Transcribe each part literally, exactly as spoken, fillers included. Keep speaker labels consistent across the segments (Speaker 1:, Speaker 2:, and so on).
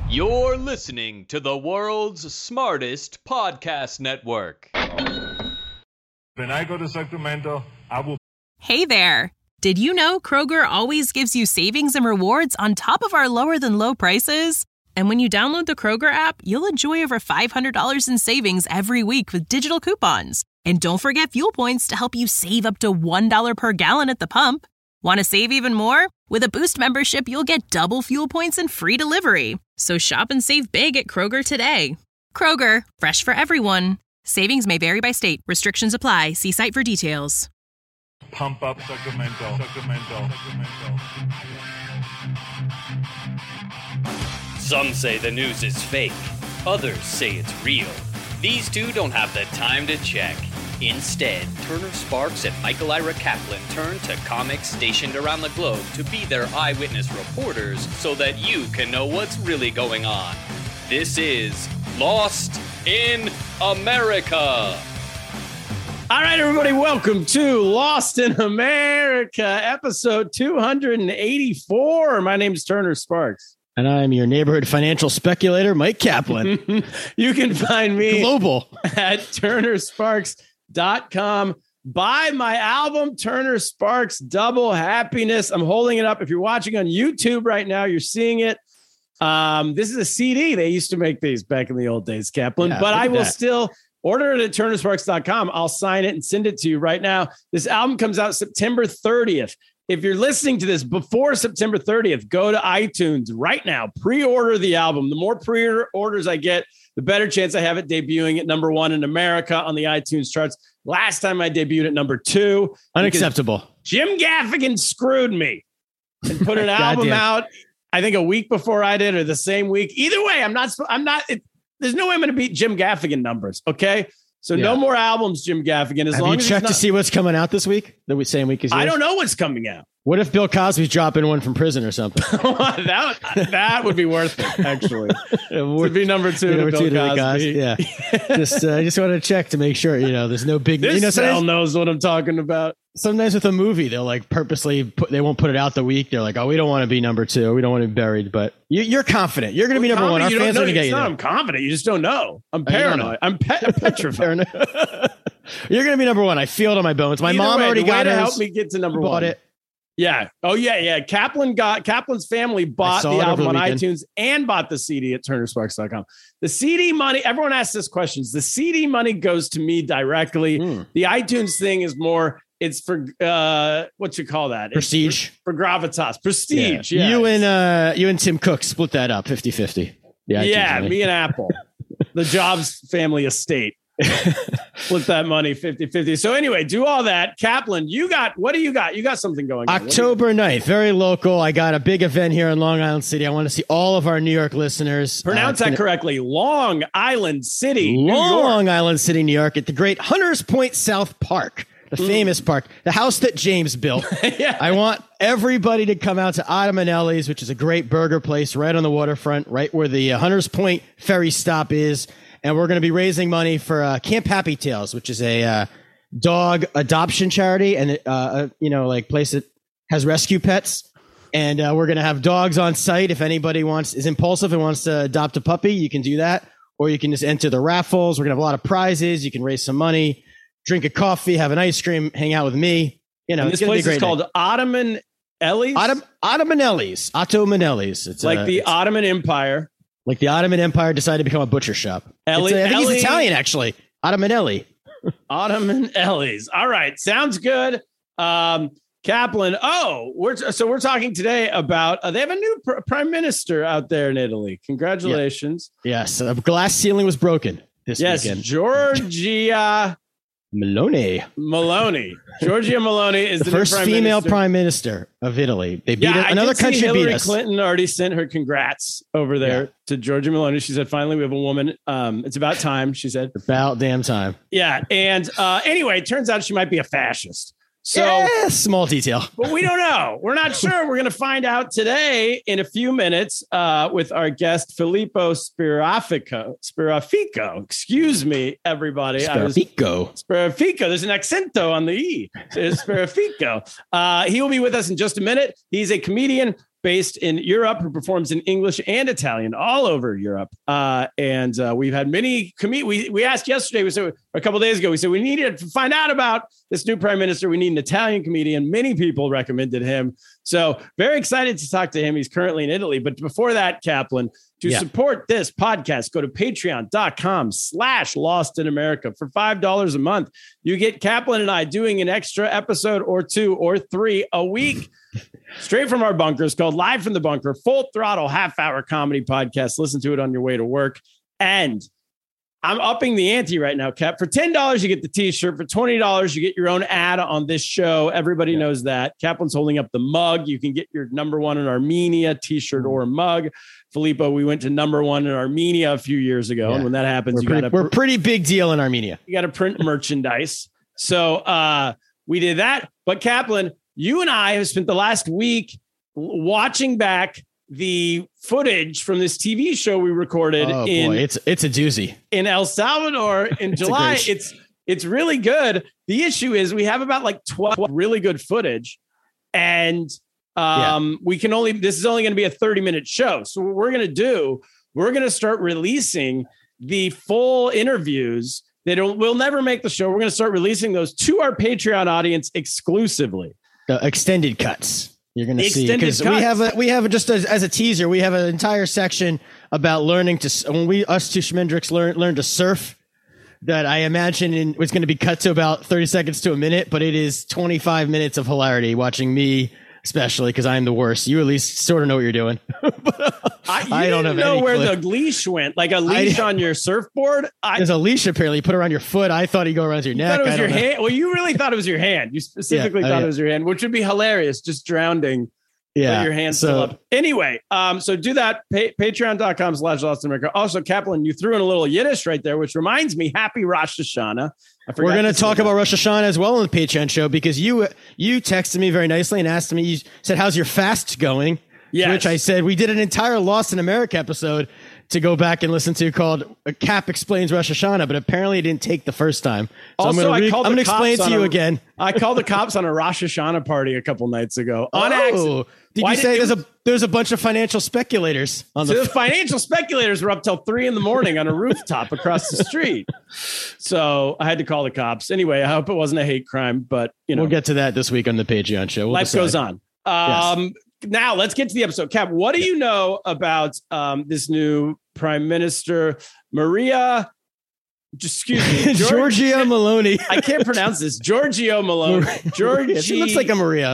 Speaker 1: You're listening to the world's smartest podcast network.
Speaker 2: When I go to Sacramento, I will...
Speaker 3: Hey there. Did you know Kroger always gives you savings and rewards on top of our lower-than-low prices? And when you download the Kroger app, you'll enjoy over five hundred dollars in savings every week with digital coupons. And don't forget fuel points to help you save up to one dollar per gallon at the pump. Want to save even more? With a Boost membership, you'll get double fuel points and free delivery. So shop and save big at Kroger today. Kroger, fresh for everyone. Savings may vary by state. Restrictions apply. See site for details.
Speaker 2: Pump up Sacramento, Sacramento, Sacramento.
Speaker 1: Some say the news is fake. Others say it's real. These two don't have the time to check. Instead, Turner Sparks and Michael Ira Kaplan turn to comics stationed around the globe to be their eyewitness reporters so that you can know what's really going on. This is Lost in America.
Speaker 4: All right, everybody, welcome to Lost in America, episode two eighty-four. My name is Turner Sparks.
Speaker 5: And I'm your neighborhood financial speculator, Mike Kaplan.
Speaker 4: You can find me
Speaker 5: global
Speaker 4: at turner sparks dot com. Buy my album, Turner Sparks Double Happiness. I'm holding it up. If you're watching on YouTube right now, you're seeing it. Um, this is a C D. They used to make these back in the old days, Kaplan, yeah, but I will that. still... Order it at turner sparks dot com. I'll sign it and send it to you right now. This album comes out September thirtieth. If you're listening to this before September thirtieth, go to iTunes right now. Pre-order the album. The more pre-orders I get, the better chance I have it debuting at number one in America on the iTunes charts. Last time I debuted at number two.
Speaker 5: Unacceptable.
Speaker 4: Jim Gaffigan screwed me and put an album out, I think a week before I did or the same week. Either way, I'm not, I'm not, it, There's no way I'm going to beat Jim Gaffigan numbers. Okay. So yeah. No more albums, Jim Gaffigan. As
Speaker 5: Have
Speaker 4: long
Speaker 5: you
Speaker 4: as
Speaker 5: checked
Speaker 4: not,
Speaker 5: to see what's coming out this week? The same week as yours?
Speaker 4: I don't know what's coming out.
Speaker 5: What if Bill Cosby's dropping one from prison or something?
Speaker 4: that, that would be worth it, actually. It would be number two number to Bill two Cosby. To Cosby.
Speaker 5: Yeah. just uh, just wanted to check to make sure, you know, there's no big...
Speaker 4: This
Speaker 5: you know,
Speaker 4: cell knows what I'm talking about.
Speaker 5: Sometimes with a movie, they'll like purposely put, they won't put it out the week. They're like, oh, we don't want to be number two. We don't want to be buried. But you, you're confident. You're going to be number one. Our fans are going to get you there.
Speaker 4: I'm confident. You just don't know. I'm paranoid. I'm pe- petrified.
Speaker 5: You're going to be number one. I feel it on my bones. My
Speaker 4: Either
Speaker 5: mom
Speaker 4: way,
Speaker 5: already got
Speaker 4: to
Speaker 5: hers.
Speaker 4: help me get to number
Speaker 5: bought
Speaker 4: one.
Speaker 5: It.
Speaker 4: Yeah. Oh, yeah, yeah. Kaplan got Kaplan's family bought the album the on weekend. iTunes and bought the C D at turner sparks dot com. The C D money, everyone asks this questions. The C D money goes to me directly. Mm. The iTunes thing is more, it's for, uh, what you call that?
Speaker 5: Prestige.
Speaker 4: For, for gravitas. Prestige.
Speaker 5: Yeah.
Speaker 4: Yeah.
Speaker 5: You and uh, you and Tim Cook split that up fifty-fifty.
Speaker 4: Yeah, me and Apple. The Jobs family estate. Split that money fifty-fifty. So anyway, do all that. Kaplan, you got, what do you got? You got something going on.
Speaker 5: October ninth, very local. I got a big event here in Long Island City. I want to see all of our New York listeners.
Speaker 4: Pronounce uh, that gonna, correctly. Long Island City,
Speaker 5: Long Island City, New York, at the great Hunters Point South Park, the mm. famous park, the house that James built. Yeah. I want everybody to come out to Ottomanelli's, which is a great burger place right on the waterfront, right where the uh, Hunters Point ferry stop is. And we're going to be raising money for uh, Camp Happy Tails, which is a uh, dog adoption charity and, uh, uh, you know, like place that has rescue pets. And uh, we're going to have dogs on site. If anybody wants is impulsive and wants to adopt a puppy, you can do that. Or you can just enter the raffles. We're going to have a lot of prizes. You can raise some money, drink a coffee, have an ice cream, hang out with me. You know,
Speaker 4: and this place is called Ottoman Ellie's?
Speaker 5: Ottom- Ottomanelli's. Ottomanelli's. It's
Speaker 4: like
Speaker 5: uh,
Speaker 4: the
Speaker 5: it's,
Speaker 4: Ottoman Empire.
Speaker 5: Like the Ottoman Empire decided to become a butcher shop.
Speaker 4: Ellie,
Speaker 5: a, I think
Speaker 4: Ellie,
Speaker 5: he's Italian, actually. Ottomanelli.
Speaker 4: Ottomanelli's. All right. Sounds good. Um, Kaplan. Oh, we're so we're talking today about uh, they have a new pr- prime minister out there in Italy. Congratulations.
Speaker 5: Yeah. Yes. The glass ceiling was broken this
Speaker 4: yes,
Speaker 5: weekend.
Speaker 4: Giorgia
Speaker 5: Meloni.
Speaker 4: Meloni. Giorgia Meloni is
Speaker 5: the,
Speaker 4: the
Speaker 5: first
Speaker 4: prime
Speaker 5: female
Speaker 4: minister.
Speaker 5: prime minister of Italy. They beat
Speaker 4: yeah,
Speaker 5: it. Another
Speaker 4: I did
Speaker 5: country
Speaker 4: see Hillary
Speaker 5: beat us.
Speaker 4: Clinton already sent her congrats over there yeah. to Giorgia Meloni. She said, finally, we have a woman. Um, it's about time, she said.
Speaker 5: About damn time.
Speaker 4: Yeah. And uh, anyway, it turns out she might be a fascist. So
Speaker 5: yeah, small detail,
Speaker 4: but we don't know. We're not sure. We're going to find out today in a few minutes uh, with our guest, Filippo Spirafico. Spirafico. Excuse me, everybody.
Speaker 5: Spirafico.
Speaker 4: Was, Spirafico. There's an accento on the E. It's Spirafico. Uh, he will be with us in just a minute. He's a comedian, based in Europe, who performs in English and Italian all over Europe. Uh, and uh, we've had many com- we we asked yesterday, we said a couple of days ago, we said we needed to find out about this new prime minister. We need an Italian comedian. Many people recommended him. So very excited to talk to him. He's currently in Italy. But before that, Kaplan, to yeah. support this podcast, go to patreon.com slash Lost in America. For five dollars a month, you get Kaplan and I doing an extra episode or two or three a week. Straight from our bunkers, called Live from the Bunker, full throttle, half hour comedy podcast. Listen to it on your way to work. And I'm upping the ante right now, Cap. For ten dollars, you get the t-shirt. For twenty dollars, you get your own ad on this show. Everybody yeah. knows that. Kaplan's holding up the mug. You can get your number one in Armenia t-shirt or mug. Filippo, we went to number one in Armenia a few years ago. Yeah. And when that happens,
Speaker 5: we're
Speaker 4: you
Speaker 5: pretty,
Speaker 4: got to
Speaker 5: we're pretty big deal in Armenia.
Speaker 4: You got to print merchandise. So uh, we did that. But Kaplan, you and I have spent the last week watching back the footage from this T V show we recorded
Speaker 5: oh,
Speaker 4: in
Speaker 5: boy. it's it's a doozy
Speaker 4: in El Salvador in
Speaker 5: it's
Speaker 4: July. It's it's really good. The issue is we have about like twelve really good footage, and um, yeah. we can only this is only going to be a thirty minute show. So what we're going to do, we're going to start releasing the full interviews. They don't. We'll never make the show. We're going to start releasing those to our Patreon audience exclusively.
Speaker 5: Uh, extended cuts. You're going to see because we have a we have a, just as, as a teaser. We have an entire section about learning to when we us two Schmendricks learn learn to surf. That I imagine in, was going to be cut to about thirty seconds to a minute, but it is twenty-five minutes of hilarity watching me, especially because I'm the worst. You at least sort of know what you're doing. but, uh,
Speaker 4: I, you I don't didn't know where clip. the leash went, like a leash I, on your surfboard. I,
Speaker 5: There's a leash apparently. You put it around your foot. I thought he'd go around your
Speaker 4: you
Speaker 5: neck.
Speaker 4: Thought it was
Speaker 5: I
Speaker 4: your
Speaker 5: don't
Speaker 4: hand.
Speaker 5: know.
Speaker 4: Well, you really thought it was your hand. You specifically yeah, thought oh, yeah. it was your hand, which would be hilarious. Just drowning. Yeah, your hands so, still up. Anyway, um, so do that. Pa- Patreon.com slash Lost in America. Also, Kaplan, you threw in a little Yiddish right there, which reminds me, happy Rosh Hashanah.
Speaker 5: We're going to talk about Rosh Hashanah as well on the Patreon show because you you texted me very nicely and asked me, you said, how's your fast going?
Speaker 4: Yes.
Speaker 5: Which I said, we did an entire Lost in America episode to go back and listen to called Cap Explains Rosh Hashanah, but apparently it didn't take the first time. So
Speaker 4: also,
Speaker 5: I'm going to explain to you
Speaker 4: a,
Speaker 5: again.
Speaker 4: I called the cops on a Rosh Hashanah party a couple nights ago. On
Speaker 5: oh,
Speaker 4: accident.
Speaker 5: Did
Speaker 4: Why
Speaker 5: you say
Speaker 4: did
Speaker 5: there's a there's a bunch of financial speculators on
Speaker 4: so
Speaker 5: the,
Speaker 4: the financial speculators were up till three in the morning on a rooftop across the street. So I had to call the cops. Anyway, I hope it wasn't a hate crime, but you know,
Speaker 5: we'll get to that this week on the Patreon show. We'll
Speaker 4: life
Speaker 5: decide.
Speaker 4: goes on. Um, yes. Now let's get to the episode. Cap, what do you know about um, this new prime minister, Maria? Excuse me,
Speaker 5: George, Giorgia Meloni.
Speaker 4: I can't pronounce this. Giorgio Meloni. Georgie.
Speaker 5: She looks like a Maria.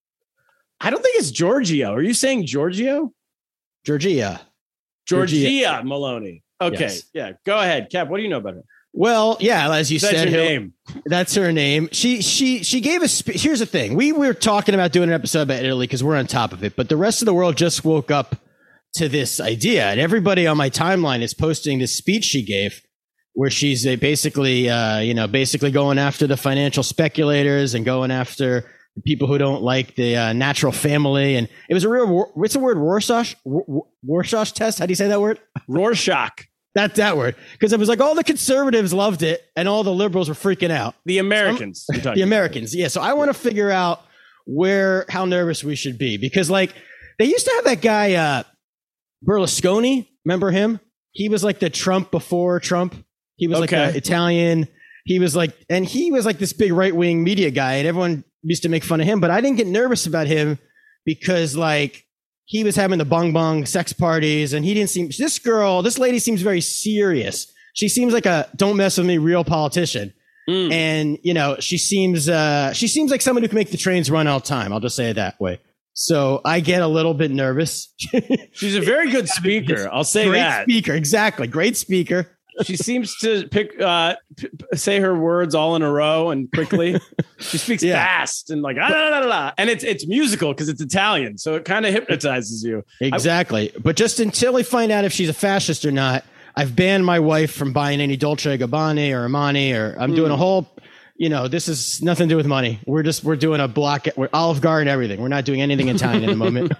Speaker 4: I don't think it's Giorgio. Are you saying Giorgio?
Speaker 5: Georgia.
Speaker 4: Georgia Meloni. Okay. Yes. Yeah. Go ahead, Cap. What do you know about her?
Speaker 5: Well, yeah, as you
Speaker 4: that's
Speaker 5: said,
Speaker 4: her name.
Speaker 5: That's her name. She she she gave us. Spe- Here's the thing: we were talking about doing an episode about Italy because we're on top of it, but the rest of the world just woke up to this idea, and everybody on my timeline is posting this speech she gave, where she's uh, basically, uh, you know, basically going after the financial speculators and going after the people who don't like the uh, natural family. And it was a real. What's the word? Rorschach. Rorschach test. How do you say that word?
Speaker 4: Rorschach.
Speaker 5: That's that word. Because it was like all the conservatives loved it and all the liberals were freaking out.
Speaker 4: The Americans.
Speaker 5: So the Americans. Yeah. So I want to figure out where, how nervous we should be. Because like they used to have that guy, uh, Berlusconi. Remember him? He was like the Trump before Trump. He was okay. like the Italian. He was like, and he was like this big right wing media guy and everyone used to make fun of him. But I didn't get nervous about him because like, he was having the bong bong sex parties and he didn't seem, this girl, this lady seems very serious. She seems like a don't mess with me real politician. Mm. And, you know, she seems, uh, she seems like someone who can make the trains run all the time. I'll just say it that way. So I get a little bit nervous.
Speaker 4: She's a very good speaker. I'll say
Speaker 5: Great
Speaker 4: that.
Speaker 5: Great speaker. Exactly. Great speaker.
Speaker 4: She seems to pick, uh, p- say her words all in a row and quickly. She speaks yeah. fast and like, ah, la, la, la, la. And it's it's musical because it's Italian, so it kind of hypnotizes you.
Speaker 5: Exactly. I, but just until we find out if she's a fascist or not, I've banned my wife from buying any Dolce Gabbana or Armani, or I'm mm. doing a whole. You know, this is nothing to do with money. We're just we're doing a block. We're Olive Garden, everything. We're not doing anything Italian at the moment.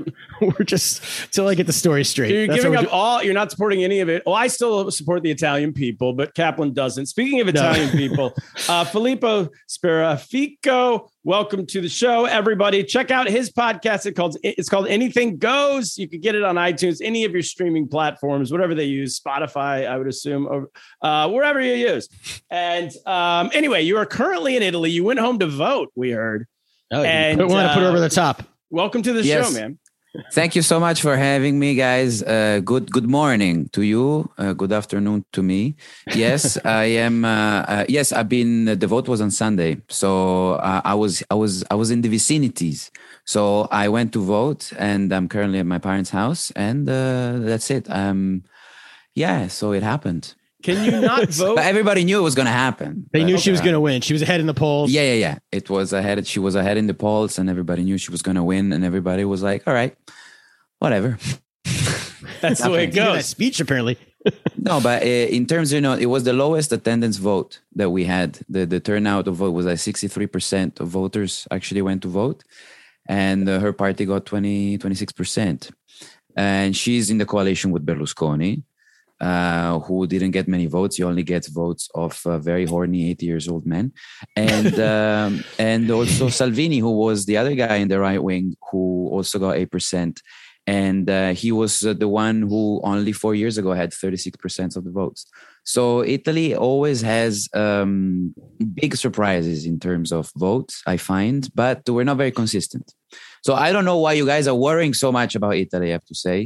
Speaker 5: we're just till I get the story straight.
Speaker 4: So you're
Speaker 5: That's
Speaker 4: giving
Speaker 5: what
Speaker 4: up
Speaker 5: we're do-
Speaker 4: all. You're not supporting any of it. Well, I still support the Italian people, but Kaplan doesn't. Speaking of Italian no. people, uh, Filippo Sperafico, welcome to the show, everybody. Check out his podcast. It called it's called Anything Goes. You can get it on iTunes, any of your streaming platforms, whatever they use, Spotify, I would assume, or uh, wherever you use. And um, anyway, you are currently in Italy. You went home to vote. We heard.
Speaker 5: Oh,
Speaker 4: and
Speaker 5: we want to put
Speaker 4: uh,
Speaker 5: over the top.
Speaker 4: Welcome to the
Speaker 6: yes.
Speaker 4: show, man.
Speaker 6: Thank you so much for having me, guys. Uh, good good morning to you. Uh, good afternoon to me. Yes, I am. Uh, uh, yes, I've been. Uh, the vote was on Sunday, so uh, I was I was I was in the vicinities. So I went to vote, and I'm currently at my parents' house, and uh, that's it. Um, yeah. So it happened.
Speaker 4: Can you not vote?
Speaker 6: But everybody knew it was going to happen.
Speaker 5: They
Speaker 6: but,
Speaker 5: knew she was
Speaker 6: uh,
Speaker 5: going to win. She was ahead in the polls.
Speaker 6: Yeah, yeah, yeah. It was ahead. She was ahead in the polls, and everybody knew she was going to win. And everybody was like, "All right, whatever."
Speaker 4: That's the way it goes.
Speaker 5: That speech, apparently.
Speaker 6: No, but uh, in terms, you know, it was the lowest attendance vote that we had. The the turnout of vote was like sixty-three percent of voters actually went to vote, and uh, her party got twenty, twenty-six percent. And she's in the coalition with Berlusconi. Uh, who didn't get many votes. He only gets votes of uh, very horny eighty years old men. And um, and also Salvini, who was the other guy in the right wing, who also got eight percent. And uh, he was uh, the one who only four years ago had thirty-six percent of the votes. So Italy always has um, big surprises in terms of votes, I find, but we're not very consistent. So I don't know why you guys are worrying so much about Italy, I have to say.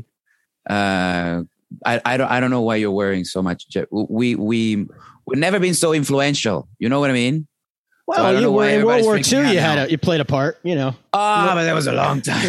Speaker 6: Uh, I, I don't I don't know why you're worrying so much. We we we've never been so influential. You know what I mean?
Speaker 5: Well, so you were in World War Two. You had a, you played a part. You know.
Speaker 6: Ah, oh, but that was a long time.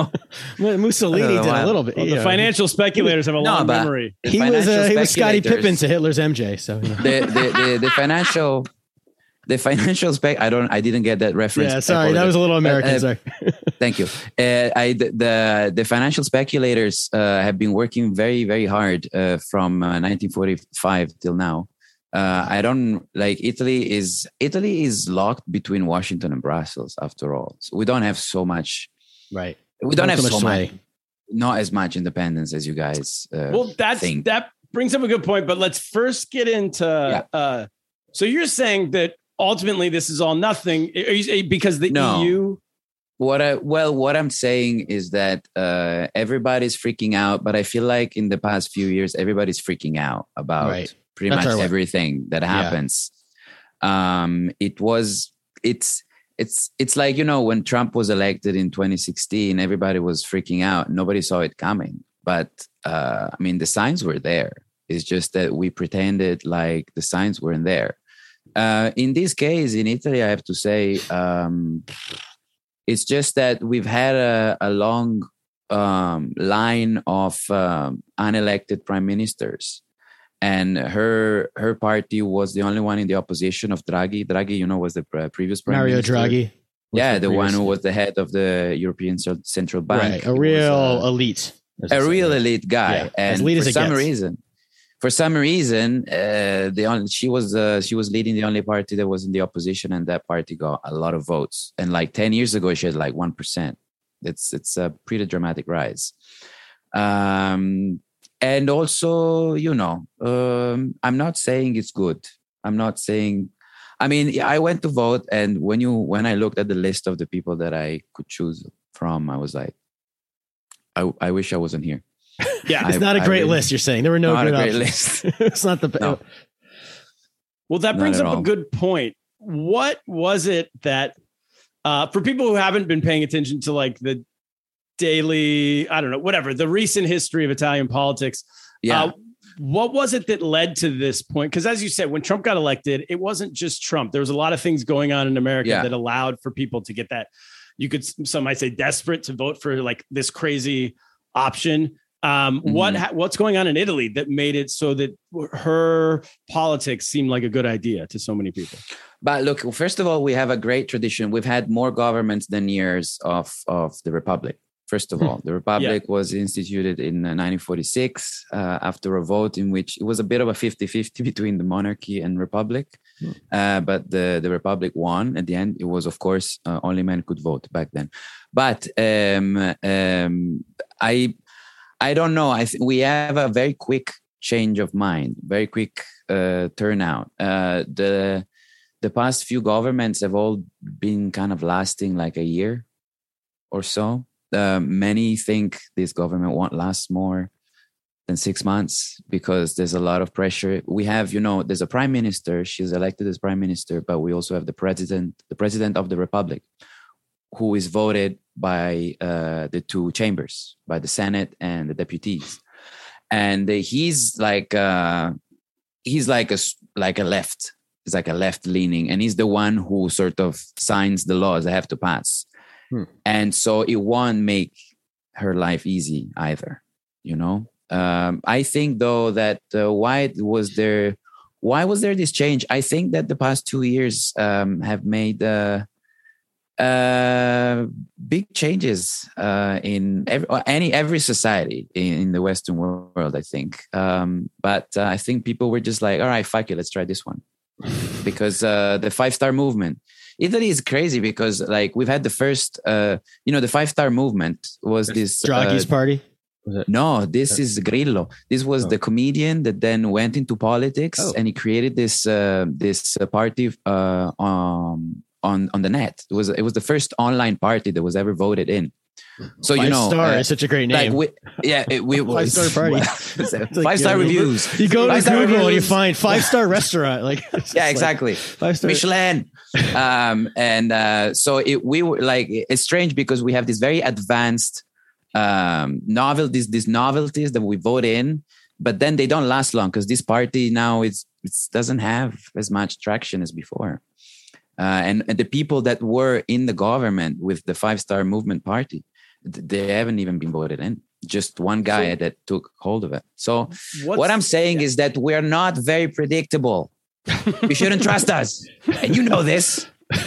Speaker 5: Mussolini did a little bit.
Speaker 4: Well, the know. financial speculators have a long no, memory.
Speaker 5: He was uh, he was Scottie Pippen to Hitler's M J. So you know.
Speaker 6: the, the the the financial. The financial spec, I don't, I didn't get that reference.
Speaker 5: Yeah, sorry, that was a little American. But, uh, sorry.
Speaker 6: Thank you. Uh, I the the financial speculators uh, have been working very very hard uh, from uh, nineteen forty-five till now. Uh, I don't like Italy is Italy is locked between Washington and Brussels. After all, so we don't have so much.
Speaker 5: Right.
Speaker 6: We don't
Speaker 5: not
Speaker 6: have
Speaker 5: so
Speaker 6: so
Speaker 5: much,
Speaker 6: much, not as much independence as you guys. Uh,
Speaker 4: well, that's
Speaker 6: think.
Speaker 4: that brings up a good point. But let's first get into.
Speaker 6: Yeah.
Speaker 4: Uh, so you're saying that. Ultimately, this is all nothing because the
Speaker 6: no.
Speaker 4: E U.
Speaker 6: What I well, what I'm saying is that uh, everybody's freaking out, but I feel like in the past few years, everybody's freaking out about
Speaker 5: right.
Speaker 6: pretty
Speaker 5: That's
Speaker 6: much everything that happens. Yeah. Um, it was it's it's it's like, you know, when Trump was elected in twenty sixteen, everybody was freaking out. Nobody saw it coming, but uh, I mean, the signs were there. It's just that we pretended like the signs weren't there. Uh, in this case, in Italy, I have to say, um, it's just that we've had a, a long um, line of um, unelected prime ministers, and her her party was the only one in the opposition of Draghi. Draghi, you know, was the pre- previous prime
Speaker 5: Mario
Speaker 6: minister.
Speaker 5: Draghi.
Speaker 6: Yeah, the, the one who was the head of the European Central Bank.
Speaker 5: Right, a real
Speaker 6: was, uh,
Speaker 5: elite.
Speaker 6: A real elite guy,
Speaker 5: yeah,
Speaker 6: and
Speaker 5: as elite
Speaker 6: for
Speaker 5: as
Speaker 6: some
Speaker 5: gets.
Speaker 6: reason. For some reason, uh, the only, she was uh, she was leading the only party that was in the opposition, and that party got a lot of votes. And like ten years ago, she had like one percent. It's it's a pretty dramatic rise. Um, and also, you know, um, I'm not saying it's good. I'm not saying. I mean, I went to vote, and when you when I looked at the list of the people that I could choose from, I was like, I I wish I wasn't here.
Speaker 5: Yeah, it's I, not a great really, list. You're saying there were no
Speaker 6: not
Speaker 5: good
Speaker 6: a great
Speaker 5: options.
Speaker 6: list.
Speaker 5: It's not the.
Speaker 6: No.
Speaker 4: Well, that brings up
Speaker 6: all.
Speaker 4: a good point. What was it that, uh, for people who haven't been paying attention to like the daily, I don't know, whatever, the recent history of Italian politics,
Speaker 6: yeah.
Speaker 4: Uh, what was it that led to this point? Because as you said, when Trump got elected, it wasn't just Trump. There was a lot of things going on in America
Speaker 6: yeah.
Speaker 4: that allowed for people to get that. You could, some might say, desperate to vote for like this crazy option. Um, mm-hmm. What what's going on in Italy that made it so that her politics seemed like a good idea to so many people?
Speaker 6: But look, first of all, we have a great tradition. We've had more governments than years of, of the Republic. First of all, the Republic yeah. was instituted in uh, nineteen forty-six uh, after a vote in which it was a bit of a fifty-fifty between the monarchy and Republic. Hmm. Uh, but the, the Republic won at the end. It was, of course, uh, only men could vote back then. But um, um, I I don't know. I th- we have a very quick change of mind, very quick uh, turnout. Uh, the the past few governments have all been kind of lasting like a year or so. Uh, many think this government won't last more than six months because there's a lot of pressure. We have, you know, there's a prime minister. She's elected as prime minister, but we also have the president, the president of the Republic, who is voted by uh, the two chambers, by the Senate and the deputies. And he's like, uh, he's like a, like a left. He's like a left leaning, and he's the one who sort of signs the laws that have to pass. Hmm. And so it won't make her life easy either, you know. Um, I think though that uh, why was there, why was there this change? I think that the past two years um, have made uh, uh, big changes uh, in every, any every society in, in the Western world. I think, um, but uh, I think people were just like, all right, fuck it, let's try this one, because uh, the Five Star Movement. Italy is crazy because, like, we've had the first, uh, you know, the Five Star Movement was
Speaker 5: There's
Speaker 6: this
Speaker 5: Draghi's
Speaker 6: uh,
Speaker 5: party.
Speaker 6: No, this is Grillo. This was oh. the comedian that then went into politics, oh. and he created this uh, this uh, party uh, um, on on the net. It was it was the first online party that was ever voted in. So
Speaker 5: Five
Speaker 6: you know,
Speaker 5: Star
Speaker 6: uh,
Speaker 5: is such a great name.
Speaker 6: Like we, yeah, it, we
Speaker 5: Five Star party.
Speaker 6: Five
Speaker 5: like,
Speaker 6: Star
Speaker 5: yeah,
Speaker 6: reviews.
Speaker 5: You go to
Speaker 6: five
Speaker 5: Google and you find Five Star restaurant. Like
Speaker 6: yeah, exactly.
Speaker 5: Like five star
Speaker 6: Michelin. um, and uh, so it, we were like, it's strange because we have this very advanced um, novel, these these novelties that we vote in, but then they don't last long because this party now it's it doesn't have as much traction as before. Uh, and, and the people that were in the government with the Five Star Movement Party, they haven't even been voted in. Just one guy so, that took hold of it. So what I'm saying yeah. is that we're not very predictable. You shouldn't trust us. And you know this.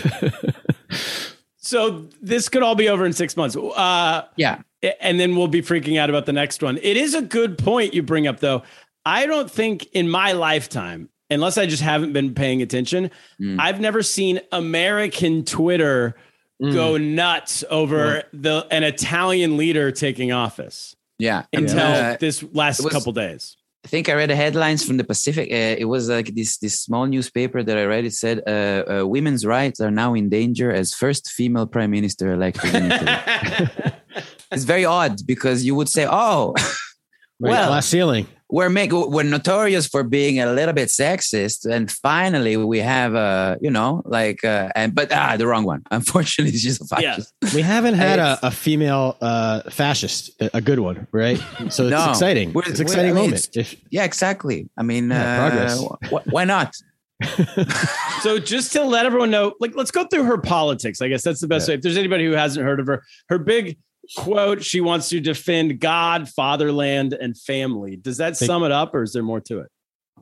Speaker 4: So this could all be over in six months. Uh,
Speaker 6: yeah.
Speaker 4: And then we'll be freaking out about the next one. It is a good point you bring up, though. I don't think in my lifetime, unless I just haven't been paying attention, mm. I've never seen American Twitter Mm. go nuts over yeah. the an Italian leader taking office.
Speaker 6: Yeah,
Speaker 4: until
Speaker 6: uh,
Speaker 4: this last
Speaker 6: was,
Speaker 4: couple days.
Speaker 6: I think I read the headlines from the Pacific. Uh, it was like this this small newspaper that I read. It said uh, uh, women's rights are now in danger as first female prime minister elected in Italy. It's very odd because you would say, "Oh, well,
Speaker 5: glass ceiling."
Speaker 6: We're make, we're notorious for being a little bit sexist, and finally we have a you know like uh, and but ah the wrong one. Unfortunately, she's a fascist.
Speaker 5: Yeah. We haven't had a, a female uh, fascist, a good one, right? So it's
Speaker 6: no,
Speaker 5: exciting. It's an exciting I mean, moment. It's,
Speaker 6: if, yeah, exactly. I mean,
Speaker 5: yeah,
Speaker 6: uh,
Speaker 5: progress.
Speaker 6: Wh- why not?
Speaker 4: So just to let everyone know, like let's go through her politics. I guess that's the best yeah. way. If there's anybody who hasn't heard of her, her big quote, she wants to defend God, fatherland, and family. Does that sum it up, or is there more to it?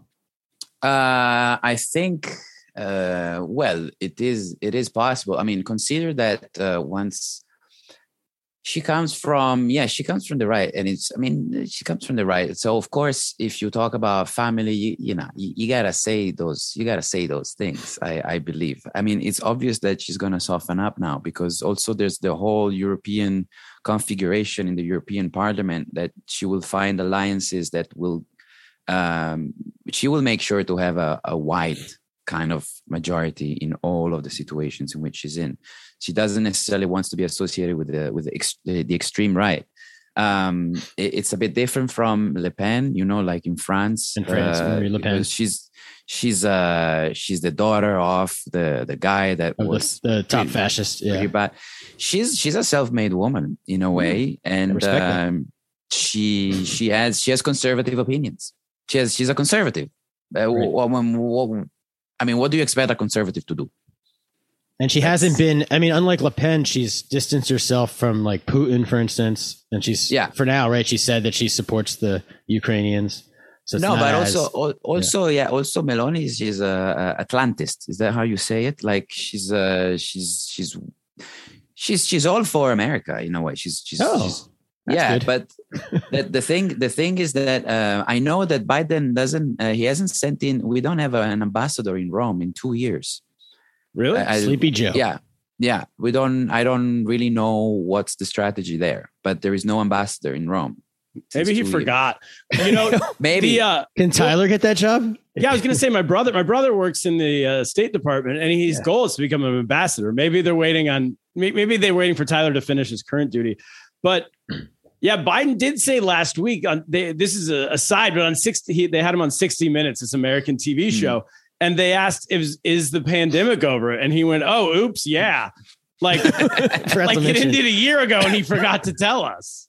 Speaker 6: Uh, I think, uh, well, it is it is possible. I mean, consider that uh, once she comes from, yeah, she comes from the right, and it's, I mean, she comes from the right. So of course, if you talk about family, you, you know, you, you gotta say those, you gotta say those things. I, I believe. I mean, it's obvious that she's gonna soften up now because also there's the whole European configuration in the European Parliament that she will find alliances that will, um, she will make sure to have a, a wide kind of majority in all of the situations in which she's in. She doesn't necessarily want to be associated with the with the, ex, the, the extreme right. Um, it, it's a bit different from Le Pen, you know, like in France.
Speaker 5: In France,
Speaker 6: uh,
Speaker 5: Le Pen.
Speaker 6: She's she's uh she's the daughter of the the guy that
Speaker 5: oh,
Speaker 6: was
Speaker 5: the, the top pretty, fascist. Yeah,
Speaker 6: bad. She's she's a self-made woman in a way, and um, she she has she has conservative opinions. She has she's a conservative. Uh, right. w- w- I mean, what do you expect a conservative to do?
Speaker 5: And she That's, hasn't been, I mean, unlike Le Pen, she's distanced herself from like Putin, for instance. And she's, yeah. for now, right? She said that she supports the Ukrainians. So
Speaker 6: no, but as, also, also, yeah. yeah, also Meloni, she's a, a Atlantist. Is that how you say it? Like she's, uh, she's, she's, she's she's all for America in a way. She's she's,
Speaker 5: Oh,
Speaker 6: she's
Speaker 5: that's
Speaker 6: yeah.
Speaker 5: good.
Speaker 6: But the, the thing the thing is that uh, I know that Biden doesn't. Uh, he hasn't sent in. We don't have a, an ambassador in Rome in two years.
Speaker 4: Really?
Speaker 6: I- I-
Speaker 5: Sleepy Joe.
Speaker 6: Yeah, yeah. We don't. I don't really know what's the strategy there. But there is no ambassador in Rome. since
Speaker 4: Maybe he
Speaker 6: two years.
Speaker 4: forgot. You know,
Speaker 6: Maybe.
Speaker 4: the, uh,
Speaker 5: Can Tyler get that job?
Speaker 4: yeah, I was going to say my brother. My brother works in the uh, State Department, and his
Speaker 5: Yeah.
Speaker 4: goal is to become an ambassador. Maybe they're waiting on. may- Maybe they're waiting for Tyler to finish his current duty. But yeah, Biden did say last week on. They, this is a aside, but on sixty, he, they had him on sixty Minutes, this American T V show, and they asked, "Is is the pandemic over?" And he went, "Oh, oops, yeah." Like,
Speaker 5: Forgot
Speaker 4: like
Speaker 5: to
Speaker 4: it
Speaker 5: mention.
Speaker 4: ended a year ago, and he forgot to tell us.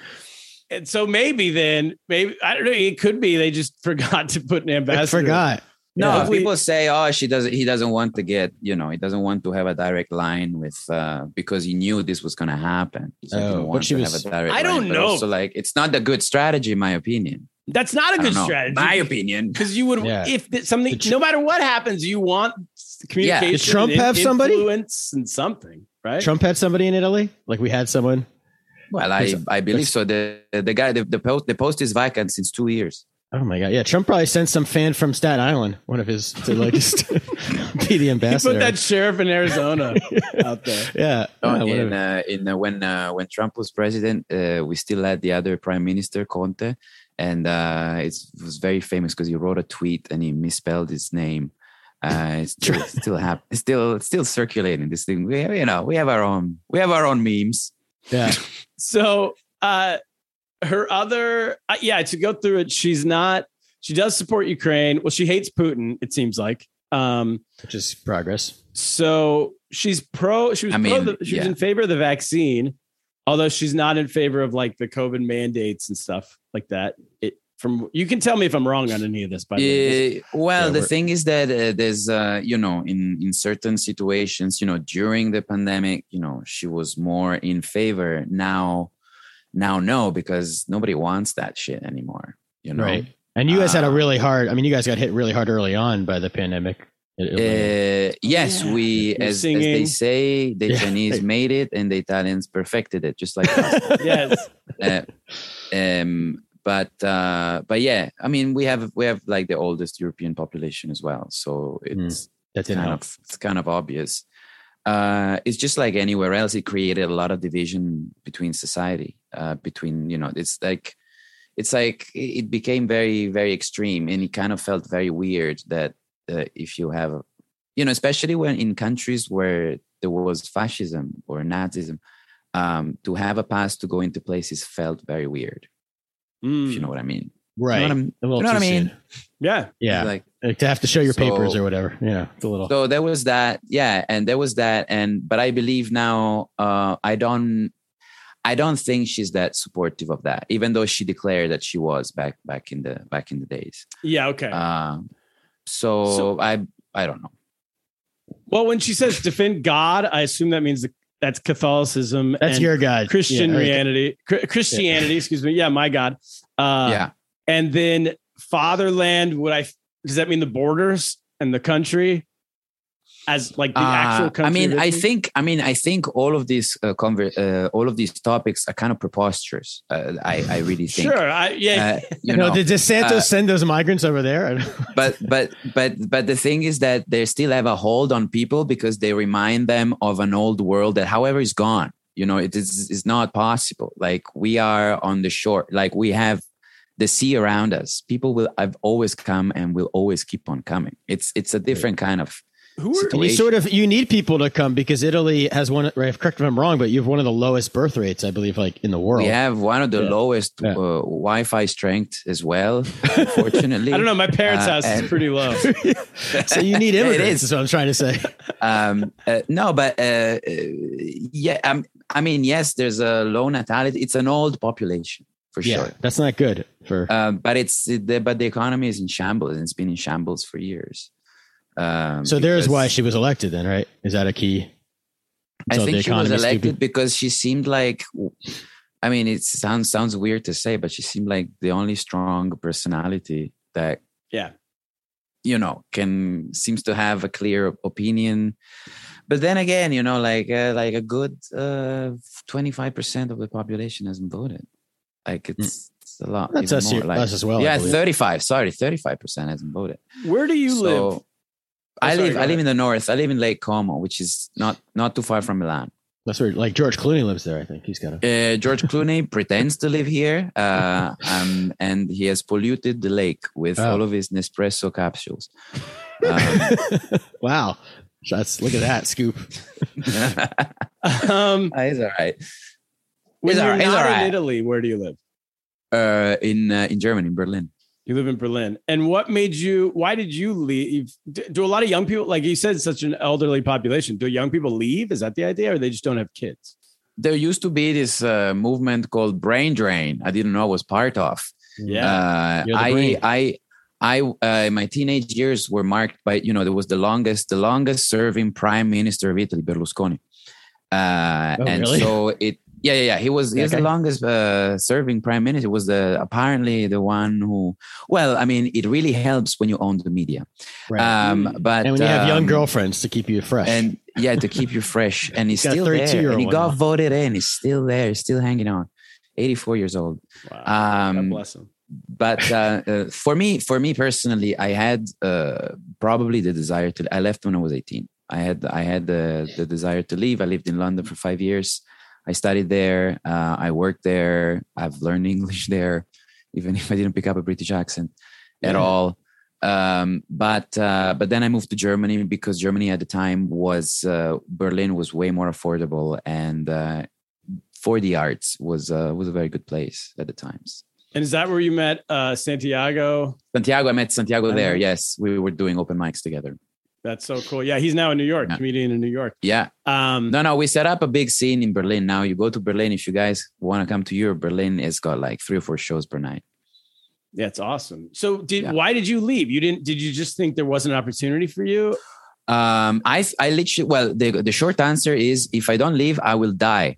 Speaker 4: And so maybe then, maybe I don't know. It could be they just forgot to put an
Speaker 5: I
Speaker 4: ambassador.
Speaker 5: forgot.
Speaker 6: No,
Speaker 4: Yeah.
Speaker 6: people say, "Oh, she doesn't." He doesn't want to get, you know, he doesn't want to have a direct line with, uh, because he knew this was going to happen. So he
Speaker 5: Oh,
Speaker 6: didn't
Speaker 5: but
Speaker 6: want
Speaker 5: she
Speaker 6: to
Speaker 5: was-
Speaker 6: have a direct
Speaker 4: I don't
Speaker 6: line. But
Speaker 4: know.
Speaker 6: also, like, it's not a good strategy, in my opinion.
Speaker 4: That's not a
Speaker 6: I
Speaker 4: good
Speaker 6: don't know.
Speaker 4: strategy.
Speaker 6: My opinion.
Speaker 4: Because you would,
Speaker 5: Yeah.
Speaker 4: if th- something,
Speaker 5: The tr-
Speaker 4: no matter what happens, you want communication.
Speaker 5: Did Trump
Speaker 4: and
Speaker 5: have somebody?
Speaker 4: Influence and something, right?
Speaker 5: Trump had somebody in Italy? Like we had someone?
Speaker 6: Well, I,
Speaker 5: There's-
Speaker 6: I believe so. The the guy the, the post the post is vacant since two years.
Speaker 5: Oh my God. Yeah. Trump probably sent some fan from Staten Island, one of his, to like just be the
Speaker 4: He
Speaker 5: ambassador.
Speaker 4: put that sheriff in Arizona out there.
Speaker 5: yeah.
Speaker 6: Oh,
Speaker 5: Yeah,
Speaker 6: in
Speaker 5: whatever.
Speaker 6: uh, in uh, when uh, when Trump was president, uh, we still had the other prime minister Conte, and uh, it's, it was very famous because he wrote a tweet and he misspelled his name. Uh, it's still it's still hap- it's still it's still circulating this thing. We you know we have our own we have our own memes.
Speaker 5: Yeah.
Speaker 4: So, uh, her other, uh, yeah, to go through it, she's not, she does support Ukraine. Well, she hates Putin, it seems like. Um,
Speaker 5: Which is progress.
Speaker 4: so she's pro, she was
Speaker 6: I
Speaker 4: pro,
Speaker 6: mean,
Speaker 4: the, she was
Speaker 6: yeah.
Speaker 4: in favor of the vaccine, although she's not in favor of like the COVID mandates and stuff like that. It, from, you can tell me if I'm wrong on any of this, by the way.
Speaker 6: Uh, well,
Speaker 5: Yeah,
Speaker 6: the
Speaker 5: we're-
Speaker 6: thing is that uh, there's, uh, you know, in, in certain situations, you know, during the pandemic, you know, she was more in favor. Now, now, no, because nobody wants that shit anymore. You know,
Speaker 5: Right. And you guys had a
Speaker 6: Uh,
Speaker 5: really hard, I mean, you guys got hit really hard early on by the pandemic. in Italy.
Speaker 6: Uh, yes,
Speaker 4: Yeah.
Speaker 6: we,
Speaker 4: You're
Speaker 6: as, as
Speaker 4: singing.
Speaker 6: they say, the
Speaker 5: Yeah.
Speaker 6: Chinese made it and the Italians perfected it, just like us.
Speaker 4: Yes.
Speaker 6: uh, um, but uh, but yeah, I mean, we have we have like the oldest European population as well, so it's
Speaker 5: that didn't
Speaker 6: kind
Speaker 5: help.
Speaker 6: of it's kind of obvious. Uh, it's just like anywhere else. It created a lot of division between society. Uh, between you know, it's like it's like it became very very extreme, and it kind of felt very weird that uh, if you have, you know, especially when in countries where there was fascism or Nazism, um, to have a pass to go into places felt very weird.
Speaker 4: Mm.
Speaker 6: If you know what I mean.
Speaker 5: Right.
Speaker 6: You know what, I'm,
Speaker 5: A little
Speaker 6: you know what I
Speaker 5: too
Speaker 6: mean?
Speaker 5: soon.
Speaker 4: Yeah.
Speaker 5: Yeah.
Speaker 6: Like,
Speaker 5: Like to have to show your
Speaker 6: So-
Speaker 5: papers or whatever. Yeah. It's a little.
Speaker 6: so there was that, yeah, and there was that, and but I believe now, uh, I don't, I don't think she's that supportive of that, even though she declared that she was back back in the back in the days.
Speaker 4: Yeah. Okay.
Speaker 6: Uh, so,
Speaker 4: So-
Speaker 6: I I don't know.
Speaker 4: well, when she says defend God, I assume that means that's Catholicism.
Speaker 5: That's
Speaker 4: and
Speaker 5: your God.
Speaker 4: Christian
Speaker 5: Yeah, right.
Speaker 4: reality, Chr- Christianity, excuse me. Yeah, my God. Uh,
Speaker 6: yeah,
Speaker 4: And then fatherland, would I, does that mean the borders and the country as like the actual
Speaker 6: Uh,
Speaker 4: country?
Speaker 6: I mean, I
Speaker 4: originally?
Speaker 6: think, I mean, I think all of these uh, conver- uh, all of these topics are kind of preposterous. Uh, I I really think.
Speaker 4: Sure. I, yeah.
Speaker 6: Uh, you
Speaker 5: no,
Speaker 6: know,
Speaker 5: did DeSantis
Speaker 6: uh,
Speaker 5: send those migrants over there?
Speaker 6: but but but but the thing is that they still have a hold on people because they remind them of an old world that however is gone. You know, it is is not possible. Like we are on the shore, like we have the sea around us. People will have always come and will always keep on coming. It's it's a different kind of
Speaker 4: Who are,
Speaker 5: And you sort of you need people to come because Italy has one. Right, correct me if I'm wrong, but you have one of the lowest birth rates, I believe, like in the world.
Speaker 6: we have one of the
Speaker 5: Yeah.
Speaker 6: lowest
Speaker 5: Yeah.
Speaker 6: uh, Wi-Fi strength as well. Unfortunately,
Speaker 4: I don't know. My parents'
Speaker 6: Uh,
Speaker 4: house is
Speaker 6: and-
Speaker 4: pretty low.
Speaker 5: So you need
Speaker 6: It
Speaker 5: immigrants.
Speaker 6: is.
Speaker 5: is what I'm trying to say.
Speaker 6: um uh, no but uh, uh, yeah um, I mean yes, there's a low natality. It's an old population for
Speaker 5: Yeah,
Speaker 6: sure,
Speaker 5: that's not good for.
Speaker 6: um, but it's the, but the economy is in shambles and it's been in shambles for years. Um,
Speaker 5: so there's
Speaker 6: because
Speaker 5: why she was elected, then, right? Is that a key?
Speaker 6: I
Speaker 5: So
Speaker 6: think
Speaker 5: the
Speaker 6: she was
Speaker 5: economy's
Speaker 6: elected
Speaker 5: stupid?
Speaker 6: because she seemed like, I mean, it sounds sounds weird to say, but she seemed like the only strong personality that
Speaker 4: Yeah.
Speaker 6: you know can seems to have a clear opinion. but then again, you know, like uh, like a good uh, twenty-five percent of the population hasn't voted. Like it's, it's a lot.
Speaker 5: That's us,
Speaker 6: more.
Speaker 5: here,
Speaker 6: Like,
Speaker 5: us as well.
Speaker 6: yeah, thirty-five. Sorry, thirty-five percent hasn't voted.
Speaker 4: Where do you
Speaker 6: So,
Speaker 4: live? Oh,
Speaker 6: I
Speaker 4: sorry,
Speaker 6: live.
Speaker 4: go
Speaker 6: I live
Speaker 4: ahead.
Speaker 6: in the north. I live in Lake Como, which is not not too far from Milan.
Speaker 5: That's where, like, George Clooney lives there. I think he's got a.
Speaker 6: Uh, George Clooney pretends to live here, uh, um, and he has polluted the lake with
Speaker 5: Oh.
Speaker 6: all of his Nespresso capsules. Um,
Speaker 5: Wow, that's look at that scoop.
Speaker 4: Um,
Speaker 6: it's all right.
Speaker 4: when
Speaker 6: It's
Speaker 4: you're
Speaker 6: all right, it's
Speaker 4: not
Speaker 6: all
Speaker 4: in
Speaker 6: right.
Speaker 4: Italy, where do you live?
Speaker 6: Uh, in uh, in Germany, in Berlin.
Speaker 4: You live in Berlin. And what made you, why did you leave? Do do a lot of young people, like you said, such an elderly population, do young people leave? Is that the idea? Or they just don't have kids?
Speaker 6: There used to be this uh, movement called brain drain. I didn't know I was part of.
Speaker 4: Yeah.
Speaker 6: Uh,
Speaker 5: You're the
Speaker 6: I,
Speaker 5: brain.
Speaker 6: I, I, uh, my teenage years were marked by, you know, there was the longest, the longest serving prime minister of Italy, Berlusconi. Uh,
Speaker 5: Oh,
Speaker 6: and
Speaker 5: really?
Speaker 6: so it, yeah, yeah, yeah. He was, he was
Speaker 5: Okay.
Speaker 6: the longest uh, serving prime minister. Was the apparently the one who, well, I mean, it really helps when you own the media.
Speaker 5: Right.
Speaker 6: Um, but
Speaker 5: and when you have young
Speaker 6: um,
Speaker 5: girlfums to keep you fresh.
Speaker 6: and yeah, to keep you fresh, and he's
Speaker 5: Got a
Speaker 6: still there,
Speaker 5: thirty-two-year-old
Speaker 6: and he
Speaker 5: one
Speaker 6: got
Speaker 5: now.
Speaker 6: voted in. He's still there. He's still hanging on. eighty-four years old.
Speaker 4: Wow. God
Speaker 6: Um,
Speaker 4: bless them.
Speaker 6: but uh, uh, for me, for me personally, I had uh, probably the desire to. I left when I was eighteen. I had I had the the desire to leave. I lived in London for five years. I studied there. Uh, I worked there. I've learned English there, even if I didn't pick up a British accent at
Speaker 5: Yeah.
Speaker 6: all. Um, but uh, but then I moved to Germany because Germany at the time was uh, Berlin was way more affordable, and uh, for the arts was uh, was a very good place at the times.
Speaker 4: And is that where you met uh, Santiago?
Speaker 6: Santiago, I met Santiago there.
Speaker 4: Uh-huh.
Speaker 6: Yes, we were doing open mics together.
Speaker 4: That's so cool. Yeah, he's now in New York,
Speaker 6: Yeah.
Speaker 4: comedian in New York.
Speaker 6: Yeah.
Speaker 4: Um,
Speaker 6: No, no, we set up a big scene in Berlin. Now you go to Berlin. If you guys want to come to Europe, Berlin has got like three or four shows per night.
Speaker 4: Yeah, it's awesome. So did
Speaker 6: Yeah.
Speaker 4: why did you leave? You didn't did you just think there wasn't an opportunity for you?
Speaker 6: Um, I, I literally, well, the, the short answer is if I don't leave, I will die.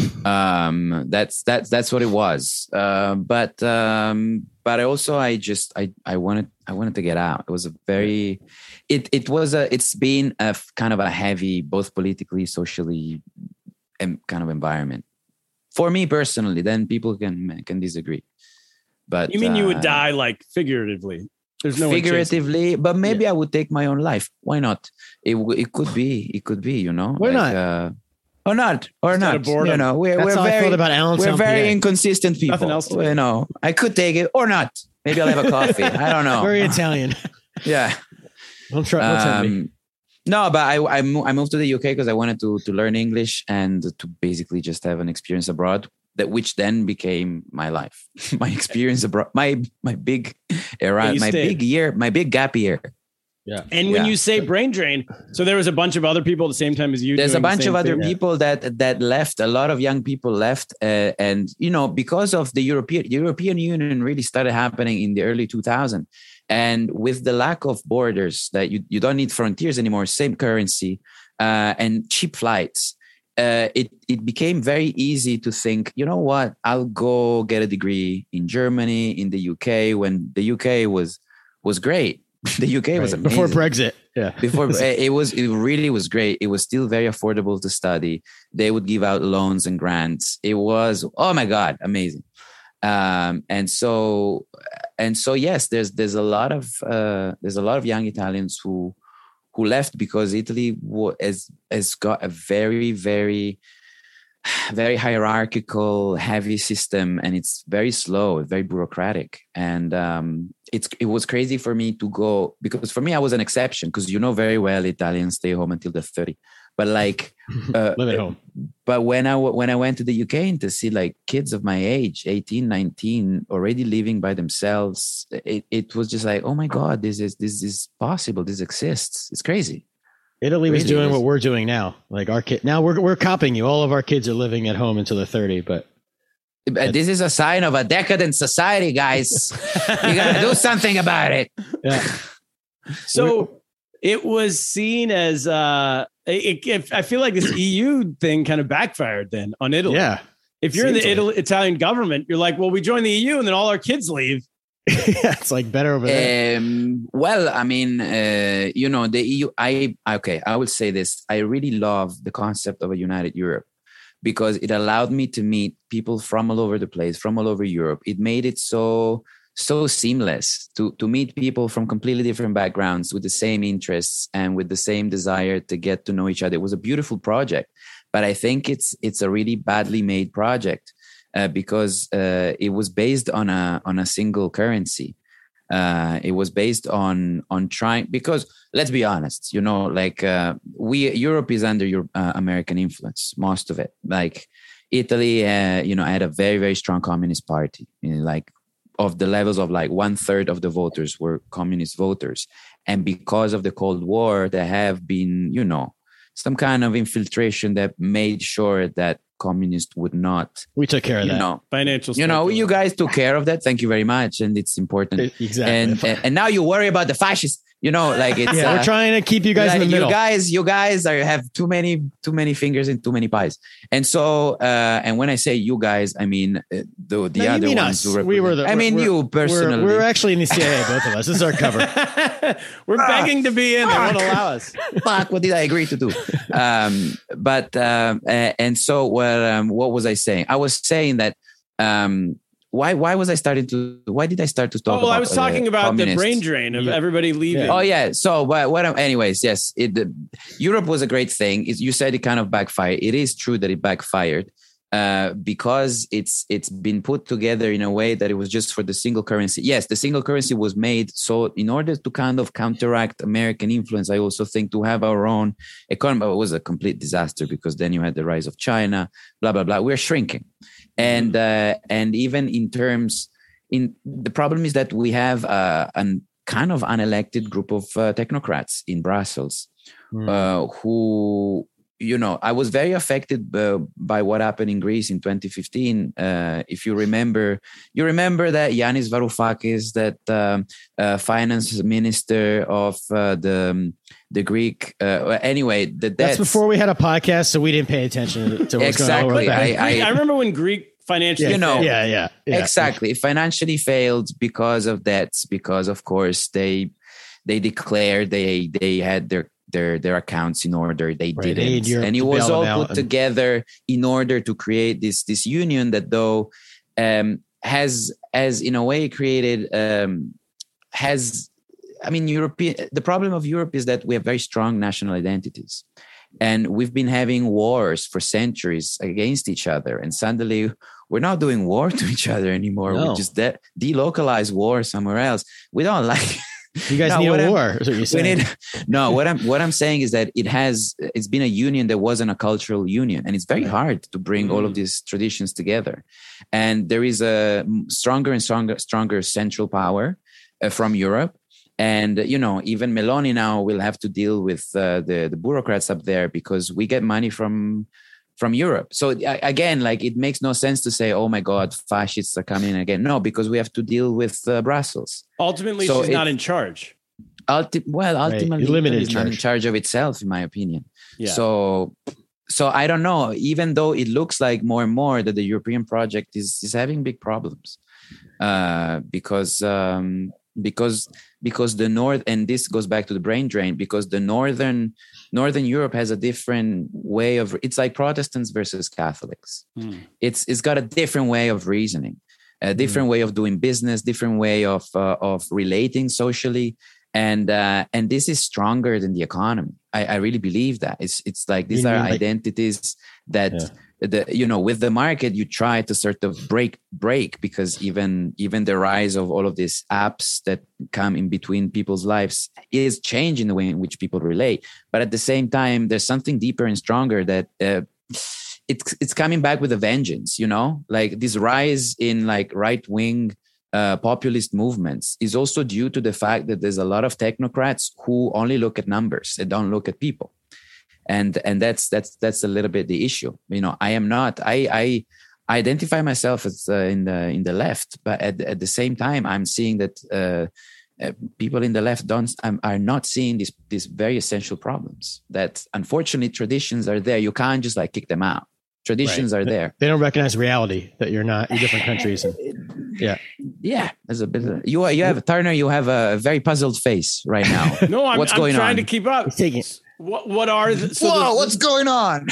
Speaker 6: Um, that's, that's, that's what it was. Uh, but, um, but I also, I just, I, I wanted, I wanted to get out. It was a very, it, it was a, it's been a f- kind of a heavy, both politically, socially, and kind of environment for me personally. Then people can, can disagree. But
Speaker 4: You mean you would
Speaker 6: uh,
Speaker 4: die like figuratively? There's no one chasing-
Speaker 6: figuratively, but maybe I would take my own life. Why not? It w- it could be, it could be, you know.
Speaker 5: Why not?
Speaker 6: Uh, or not, or
Speaker 4: It's not a
Speaker 6: not.
Speaker 4: boredom.
Speaker 6: You know, we're
Speaker 5: That's
Speaker 6: we're
Speaker 5: how I
Speaker 6: very
Speaker 5: felt about Alan
Speaker 6: we're
Speaker 5: Saint
Speaker 6: very
Speaker 5: Pierre.
Speaker 6: inconsistent people.
Speaker 4: Nothing else to do.
Speaker 6: You know, I could take it or not. Maybe I'll have a coffee. I don't know.
Speaker 5: Very Italian.
Speaker 6: Yeah.
Speaker 5: Don't try. Don't tempt me.
Speaker 6: Um, no, but I I, mo- I moved to the U K because I wanted to to learn English and to basically just have an experience abroad. That which then became my life, my experience abroad, my my big era,
Speaker 4: you
Speaker 6: my
Speaker 4: stayed.
Speaker 6: big year, my big gap year.
Speaker 5: Yeah.
Speaker 4: And when
Speaker 6: Yeah.
Speaker 4: you say brain drain, so there was a bunch of other people at the same time as you.
Speaker 6: There's a
Speaker 4: doing the
Speaker 6: bunch
Speaker 4: same
Speaker 6: of other
Speaker 4: thing?
Speaker 6: people that that left. A lot of young people left, uh, and you know, because of the European European Union really started happening in the early two thousands, and with the lack of borders, that you you don't need frontiers anymore, same currency, uh, and cheap flights. Uh, it it became very easy to think, you know what, I'll go get a degree in Germany, in the U K, when the U K was was great. The U K was
Speaker 5: Right.
Speaker 6: amazing.
Speaker 5: Before Brexit. Yeah.
Speaker 6: Before it was, it really was great. It was still very affordable to study. They would give out loans and grants. It was, oh my God, amazing. Um, and so, and so, yes, there's there's a lot of uh, there's a lot of young Italians who who left because Italy wa- has has got a very very very hierarchical, heavy system, and it's very slow, very bureaucratic. And um, it's it was crazy for me to go because for me I was an exception because you know very well Italians stay home until they're thirty. But like, uh,
Speaker 5: Live at home.
Speaker 6: but when I w- when I went to the U K and to see like kids of my age, eighteen, nineteen, already living by themselves, it, it was just like, oh my God, this is this is possible. This exists. It's crazy.
Speaker 5: Italy was
Speaker 6: Really
Speaker 5: doing
Speaker 6: is.
Speaker 5: what we're doing now. Like our kid. Now we're we're copying you. All of our kids are living at home until they're thirty. But
Speaker 6: But this is a sign of a decadent society, guys. You gotta do something about it.
Speaker 5: yeah.
Speaker 4: So it was seen as uh, it, it, I feel like this E U thing kind of backfired then on Italy.
Speaker 5: Yeah.
Speaker 4: If you're in the
Speaker 5: Seems like
Speaker 4: Italy, Italian government, you're like, well, we join the E U and then all our kids leave.
Speaker 5: Yeah, it's like better over there.
Speaker 6: Um, well, I mean, uh, you know, the E U. I okay. I will say this. I really love the concept of a united Europe because it allowed me to meet people from all over the place, from all over Europe. It made it so so seamless to to meet people from completely different backgrounds with the same interests and with the same desire to get to know each other. It was a beautiful project, but I think it's it's a really badly made project. Uh, because uh, it was based on a on a single currency. Uh, it was based on on trying because let's be honest, you know, like uh, we Europe is under your uh, American influence, most of it. Like Italy, uh, you know, had a very very strong communist party. You know, like of the levels of like one third of the voters were communist voters, and because of the Cold War, there have been, you know, some kind of infiltration that made sure that communists would not.
Speaker 5: We took care of
Speaker 6: you
Speaker 5: that.
Speaker 6: Know,
Speaker 4: Financial.
Speaker 6: You know, you guys took care of that. Thank you very much, and it's important.
Speaker 5: Exactly.
Speaker 6: And and, and now you worry about the fascists. You know, like it's
Speaker 5: yeah,
Speaker 6: uh,
Speaker 5: we're trying to keep you guys
Speaker 6: like
Speaker 5: in the middle.
Speaker 6: You guys, you guys are have too many too many fingers in too many pies. And so, uh, and when I say you guys, I mean uh, the the
Speaker 5: No, you
Speaker 6: other
Speaker 5: mean
Speaker 6: ones.
Speaker 5: us.
Speaker 6: Who
Speaker 5: We were the-
Speaker 6: I mean
Speaker 5: we're-
Speaker 6: you personally.
Speaker 5: We're, we're actually in the C I A, both of us. This is our cover.
Speaker 4: We're begging to be in. They won't allow us.
Speaker 6: Fuck, what did I agree to do? Um, but um, uh, and so, well, um, what was I saying? I was saying that. Um, Why? Why was I starting to? Why did I start to talk?
Speaker 4: Oh, well,
Speaker 6: about,
Speaker 4: I was talking
Speaker 6: uh,
Speaker 4: about the
Speaker 6: communists?
Speaker 4: brain drain of
Speaker 5: Yeah.
Speaker 4: everybody leaving.
Speaker 6: Oh yeah. So, but what? I'm- Anyways, yes. It the, Europe was a great thing. It, you said it kind of backfired. It is true that it backfired uh, because it's it's been put together in a way that it was just for the single currency. Yes, the single currency was made so in order to kind of counteract American influence. I also think to have our own economy. It was a complete disaster because then you had the rise of China. Blah blah blah. We're shrinking. And uh, and even in terms, in the problem is that we have uh, a kind of unelected group of uh, technocrats in Brussels mm. uh, who, you know, I was very affected uh, by what happened in Greece in twenty fifteen. Uh, if you remember, you remember that Yanis Varoufakis, that um, uh, finance minister of uh, the the Greek. Uh, anyway, the
Speaker 5: that's before we had a podcast, so we didn't pay attention to what's
Speaker 6: exactly.
Speaker 5: going on.
Speaker 6: I, I,
Speaker 4: I remember when Greek financially,
Speaker 6: you know,
Speaker 4: failed.
Speaker 5: yeah, yeah, yeah,
Speaker 6: exactly. It financially failed because of debts. Because of course they they declared they they had their their their accounts in order. They
Speaker 5: right,
Speaker 6: didn't, and it was all put and... together in order to create this this union that though um, has has in a way created um, has. I mean, European. The problem of Europe is that we have very strong national identities, and we've been having wars for centuries against each other. And suddenly, we're not doing war to each other anymore.
Speaker 5: No.
Speaker 6: We just de- delocalize war somewhere else. We don't like.
Speaker 5: You guys
Speaker 6: no,
Speaker 5: need a
Speaker 6: I'm,
Speaker 5: war. Is what you're saying.
Speaker 6: Need, no, what I'm what I'm saying is that it has. It's been a union that wasn't a cultural union, and it's very hard to bring mm. all of these traditions together. And there is a stronger and stronger, stronger central power uh, from Europe. And, you know, even Meloni now will have to deal with uh, the, the bureaucrats up there because we get money from from Europe. So, again, like it makes no sense to say, oh, my God, fascists are coming again. No, because we have to deal with uh, Brussels.
Speaker 4: Ultimately,
Speaker 6: so
Speaker 4: she's
Speaker 6: it,
Speaker 4: not in charge.
Speaker 6: Ulti- well, ultimately,
Speaker 5: right.
Speaker 6: it's not in charge of itself, in my opinion.
Speaker 4: Yeah.
Speaker 6: So, so I don't know, even though it looks like more and more that the European project is, is having big problems uh, because... Um, because because the north and this goes back to the brain drain because the northern northern Europe has a different way of it's like Protestants versus Catholics. Mm. It's it's got a different way of reasoning, a different mm. way of doing business, different way of uh, of relating socially, and uh, and this is stronger than the economy. I, I really believe that it's it's like these are like, identities that. Yeah. The, you know, with the market, you try to sort of break break because even even the rise of all of these apps that come in between people's lives is changing the way in which people relate. But at the same time, there's something deeper and stronger that uh, it's it's coming back with a vengeance. You know, like this rise in like right wing uh, populist movements is also due to the fact that there's a lot of technocrats who only look at numbers and don't look at people. And and that's that's that's a little bit the issue. You know, I am not. I I identify myself as uh, in the in the left, but at at the same time, I'm seeing that uh, uh, people in the left don't um, are not seeing these these very essential problems. That unfortunately traditions are there. You can't just like kick them out. Traditions
Speaker 5: Right.
Speaker 6: are there.
Speaker 5: They don't recognize reality that you're not, you're different countries. And, yeah.
Speaker 6: Yeah, there's a bit. Of, you are, you have Turner. You have a very puzzled face right now.
Speaker 4: No, I'm,
Speaker 6: what's
Speaker 4: I'm
Speaker 6: going
Speaker 4: trying
Speaker 6: on?
Speaker 4: to keep up.
Speaker 5: He's taking it.
Speaker 4: What what are the, so
Speaker 6: Whoa,
Speaker 4: the-
Speaker 6: what's going on?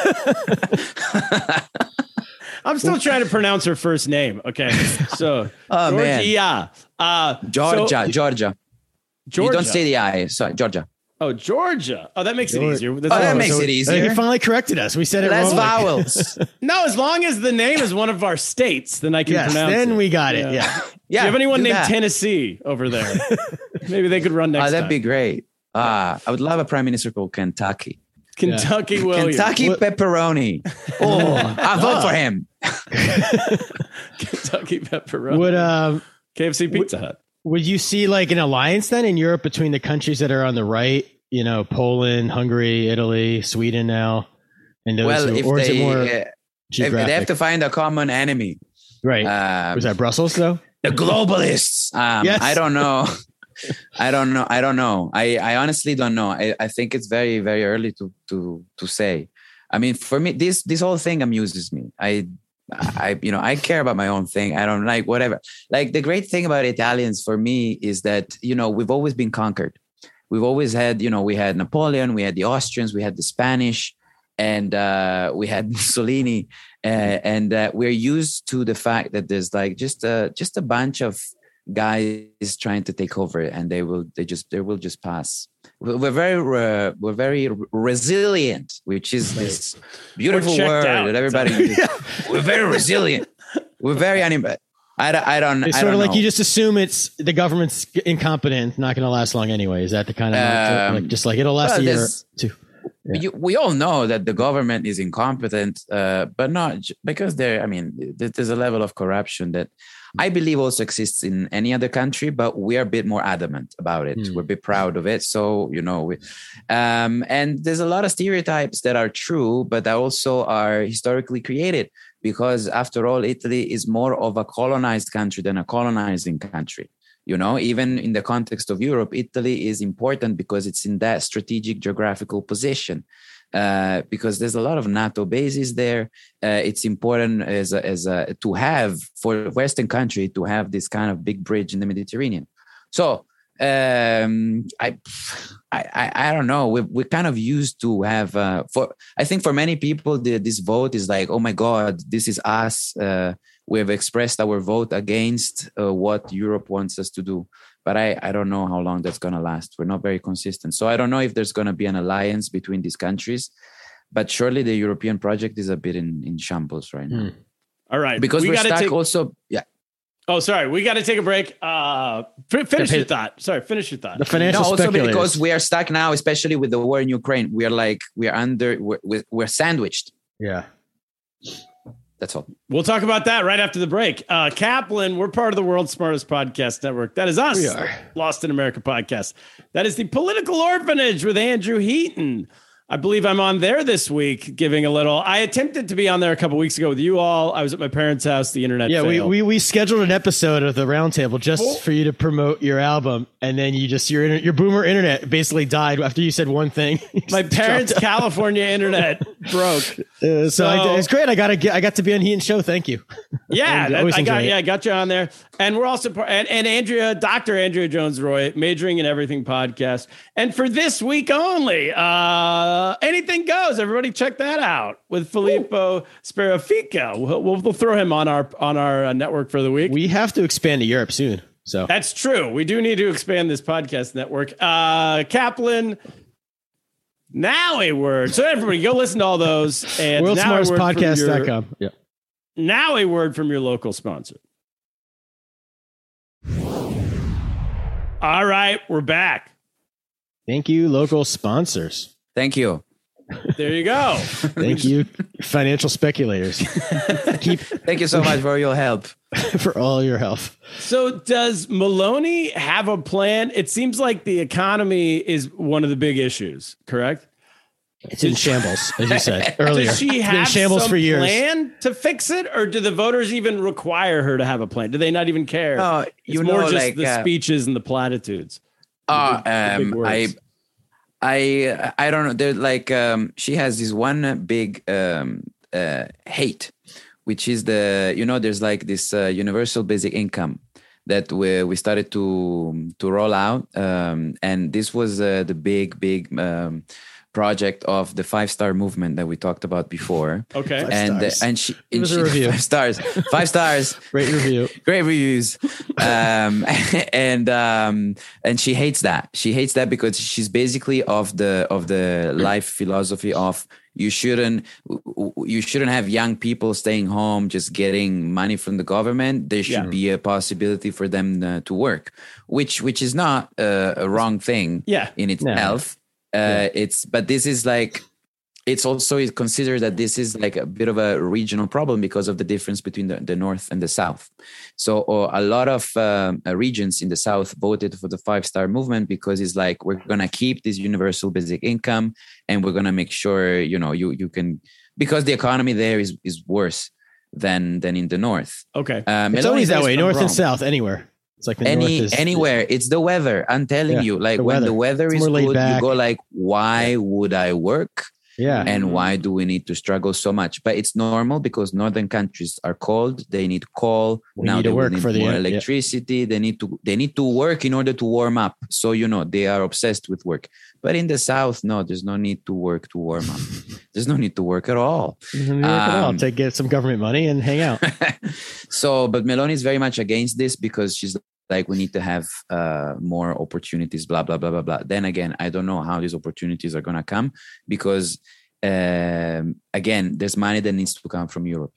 Speaker 4: I'm still trying to pronounce her first name. Okay, so
Speaker 6: Oh, man.
Speaker 4: Georgia, uh,
Speaker 6: Georgia,
Speaker 4: so-
Speaker 6: Georgia.
Speaker 4: Georgia.
Speaker 6: You don't say the I. Sorry, Georgia.
Speaker 4: Oh, Georgia. Oh, that makes it
Speaker 5: Georgia.
Speaker 4: easier.
Speaker 6: Oh, that makes
Speaker 5: so
Speaker 6: it
Speaker 5: He
Speaker 6: easier.
Speaker 5: finally corrected us. We said it
Speaker 6: Less
Speaker 5: wrong.
Speaker 6: vowels.
Speaker 4: No, as long as the name is one of our states, then I can
Speaker 5: Yes,
Speaker 4: pronounce
Speaker 5: then
Speaker 4: it.
Speaker 5: we got it.
Speaker 4: Yeah.
Speaker 5: Yeah.
Speaker 4: Do
Speaker 6: Yeah.
Speaker 4: you have anyone
Speaker 6: do
Speaker 4: named
Speaker 6: that.
Speaker 4: Tennessee over there? Maybe they could run next
Speaker 6: Oh, that'd
Speaker 4: time.
Speaker 6: be great. Ah, I would love a prime minister called Kentucky.
Speaker 4: Kentucky Williams.
Speaker 6: Kentucky pepperoni. Oh, I vote for him.
Speaker 4: Kentucky pepperoni.
Speaker 5: Would, um,
Speaker 4: K F C Pizza Hut.
Speaker 5: would you see like an alliance then in Europe between the countries that are on the right? You know, Poland, Hungary, Italy, Sweden now. And those
Speaker 6: Well,
Speaker 5: who,
Speaker 6: if
Speaker 5: or is
Speaker 6: they,
Speaker 5: it more
Speaker 6: uh, if
Speaker 5: geographic?
Speaker 6: they have to find a common enemy.
Speaker 5: right.
Speaker 6: Um,
Speaker 5: Was that Brussels though?
Speaker 6: the globalists. Um,
Speaker 5: Yes.
Speaker 6: I don't know. I don't know. I don't know. I, I honestly don't know. I, I think it's very, very early to to to say. I mean, for me, this this whole thing amuses me. I I you know I care about my own thing. I don't like whatever. Like the great thing about Italians for me is that you know we've always been conquered. We've always had you know we had Napoleon, we had the Austrians, we had the Spanish, and uh, we had Mussolini, uh, and uh, we're used to the fact that there's like just a just a bunch of guys trying to take over, and they will they just they will just pass. We're very uh, we're very resilient, which is this beautiful
Speaker 4: checked
Speaker 6: word
Speaker 4: out.
Speaker 6: that everybody. We're very resilient. We're very anim- I don't. I don't.
Speaker 5: It's
Speaker 6: I
Speaker 5: sort
Speaker 6: don't
Speaker 5: of like
Speaker 6: know.
Speaker 5: you just assume it's the government's incompetent, not going to last long anyway. Is that the kind of
Speaker 6: Um,
Speaker 5: like, just like it'll last
Speaker 6: well,
Speaker 5: a year or
Speaker 6: there's-
Speaker 5: two? Yeah.
Speaker 6: You, we all know that the government is incompetent, uh, but not j- because there. I mean, th- there's a level of corruption that I believe also exists in any other country, but we are a bit more adamant about it.
Speaker 5: Hmm.
Speaker 6: We're a bit proud of it. So you know, we, um, and there's a lot of stereotypes that are true, but that also are historically created. Because after all, Italy is more of a colonized country than a colonizing country. You know, even in the context of Europe, Italy is important because it's in that strategic geographical position. Uh, because there's a lot of NATO bases there. Uh, it's important as a, as a, to have for a Western country to have this kind of big bridge in the Mediterranean. So um, I, I, I don't know. We we kind of used to have uh, for. I think for many people, the, this vote is like, oh my God, this is us. Uh, we have expressed our vote against uh, what Europe wants us to do. But I, I don't know how long that's going to last. We're not very consistent. So I don't know if there's going to be an alliance between these countries. But surely the European project is a bit in, in shambles right now.
Speaker 5: Hmm.
Speaker 4: All right.
Speaker 6: Because
Speaker 4: we
Speaker 6: we're
Speaker 4: gotta
Speaker 6: stuck
Speaker 4: take,
Speaker 6: also. Yeah.
Speaker 4: Oh, sorry. We got to take a break. Uh, f- finish
Speaker 5: Yeah,
Speaker 4: your thought. Sorry. Finish your thought.
Speaker 5: The financial
Speaker 6: No, also
Speaker 5: speculators.
Speaker 6: because we are stuck now, especially with the war in Ukraine. We are like, we are under, we're, we're, we're sandwiched.
Speaker 5: yeah.
Speaker 6: That's all.
Speaker 4: We'll talk about that right after the break. Uh, Kaplan, we're part of the world's smartest podcast network. That is us,
Speaker 5: We are.
Speaker 4: Lost in America podcast. That is the Political Orphanage with Andrew Heaton. I believe I'm on there this week, giving a little. I attempted to be on there a couple weeks ago with you all. I was at my parents' house. The internet.
Speaker 5: Yeah, we,
Speaker 4: failed.
Speaker 5: we we scheduled an episode of the Roundtable just
Speaker 4: Well-
Speaker 5: for you to promote your album, and then you just your inter- your boomer internet basically died after you said one thing. You
Speaker 4: my
Speaker 5: just
Speaker 4: parents'
Speaker 5: dropped out.
Speaker 4: California internet broke.
Speaker 5: Uh, so I,
Speaker 4: So-
Speaker 5: it's great. I got to get. I got to be on Heaton show. Thank you.
Speaker 4: Yeah,
Speaker 5: I
Speaker 4: that-
Speaker 5: always
Speaker 4: I got
Speaker 5: enjoy it.
Speaker 4: yeah, I got you on there, and we're also part, and, and Andrea, Doctor Andrea Jones Roy, majoring in everything podcast, and for this week only, uh, anything goes. Everybody, check that out with Filippo Sperafico. We'll, we'll, we'll throw him on our on our uh, network for the week.
Speaker 5: We have to expand to Europe soon. So
Speaker 4: That's true. We do need to expand this podcast network. Uh, Kaplan. Now a word. So everybody, go listen to all those. And
Speaker 5: world's
Speaker 4: now a
Speaker 5: smartest
Speaker 4: word from
Speaker 5: podcast dot
Speaker 4: your-
Speaker 5: com. Yeah.
Speaker 4: Now a word from your local sponsor. All right, we're back.
Speaker 5: Thank you, local sponsors.
Speaker 6: Thank you.
Speaker 4: There you go.
Speaker 5: Thank you, financial speculators. Keep
Speaker 6: Thank you so much for your help.
Speaker 5: for all your help.
Speaker 4: So does Maloney have a plan? It seems like the economy is one of the big issues, correct?
Speaker 5: It's in shambles, as you said earlier.
Speaker 4: Does she
Speaker 5: It's been in
Speaker 4: have
Speaker 5: shambles
Speaker 4: some
Speaker 5: for years.
Speaker 4: plan to fix it, or do the voters even require her to have a plan? Do they not even care?
Speaker 6: No,
Speaker 4: it's
Speaker 6: you
Speaker 4: more
Speaker 6: know,
Speaker 4: just
Speaker 6: like,
Speaker 4: the
Speaker 6: uh,
Speaker 4: speeches and the platitudes.
Speaker 6: Uh,
Speaker 4: The big
Speaker 6: um,
Speaker 4: words.
Speaker 6: I, I, I don't know. There's like, um, she has this one big um, uh, hate, which is the, you know, there's like this uh, universal basic income that we we started to to roll out, um, and this was uh, the big big um, project of the five star movement that we talked about before.
Speaker 4: Okay,
Speaker 5: Five
Speaker 6: and uh,
Speaker 5: stars.
Speaker 6: and she,
Speaker 5: It was
Speaker 6: she
Speaker 5: a review.
Speaker 6: five stars, five stars,
Speaker 5: Great review.
Speaker 6: great reviews, um, and um, and she hates that. She hates that because she's basically of the of the life philosophy of. You shouldn't you shouldn't have young people staying home just getting money from the government. There should
Speaker 4: Yeah.
Speaker 6: be a possibility for them uh, to work, which which is not uh, a wrong thing
Speaker 4: Yeah.
Speaker 6: in itself. Uh, it's but this is like it's also considered that this is like a bit of a regional problem because of the difference between the, the north and the south. So uh, a lot of um, uh, regions in the south voted for the five star movement because it's like we're gonna keep this universal basic income and we're gonna make sure you know you you can because the economy there is is worse than than in the north.
Speaker 4: Okay.
Speaker 6: Um,
Speaker 5: It's
Speaker 6: Meloni
Speaker 5: always that
Speaker 6: is
Speaker 5: way,
Speaker 6: from
Speaker 5: north and
Speaker 6: Rome.
Speaker 5: south, anywhere. It's like the
Speaker 6: Any
Speaker 5: north is
Speaker 6: anywhere, it's the weather. I'm telling
Speaker 5: Yeah,
Speaker 6: you, like
Speaker 5: the
Speaker 6: when
Speaker 5: weather.
Speaker 6: the weather
Speaker 5: It's
Speaker 6: is
Speaker 5: more laid
Speaker 6: good,
Speaker 5: back.
Speaker 6: you go like, why would I work?
Speaker 5: Yeah.
Speaker 6: And why do we need to struggle so much? But it's normal because northern countries are cold. They need coal.
Speaker 5: We
Speaker 6: now
Speaker 5: need to
Speaker 6: they will
Speaker 5: work
Speaker 6: need
Speaker 5: for the-
Speaker 6: more
Speaker 5: yeah.
Speaker 6: electricity. They need to they need to work in order to warm up. So you know they are obsessed with work. But in the south, no, there's no need to work to warm up. There's no need to work at all.
Speaker 5: Mhm, yeah, I'll
Speaker 6: Um,
Speaker 5: take get some government money and hang out.
Speaker 6: So, but Meloni is very much against this because she's like, we need to have uh, more opportunities, blah, blah, blah, blah, blah. Then again, I don't know how these opportunities are going to come because, um, again, there's money that needs to come from Europe.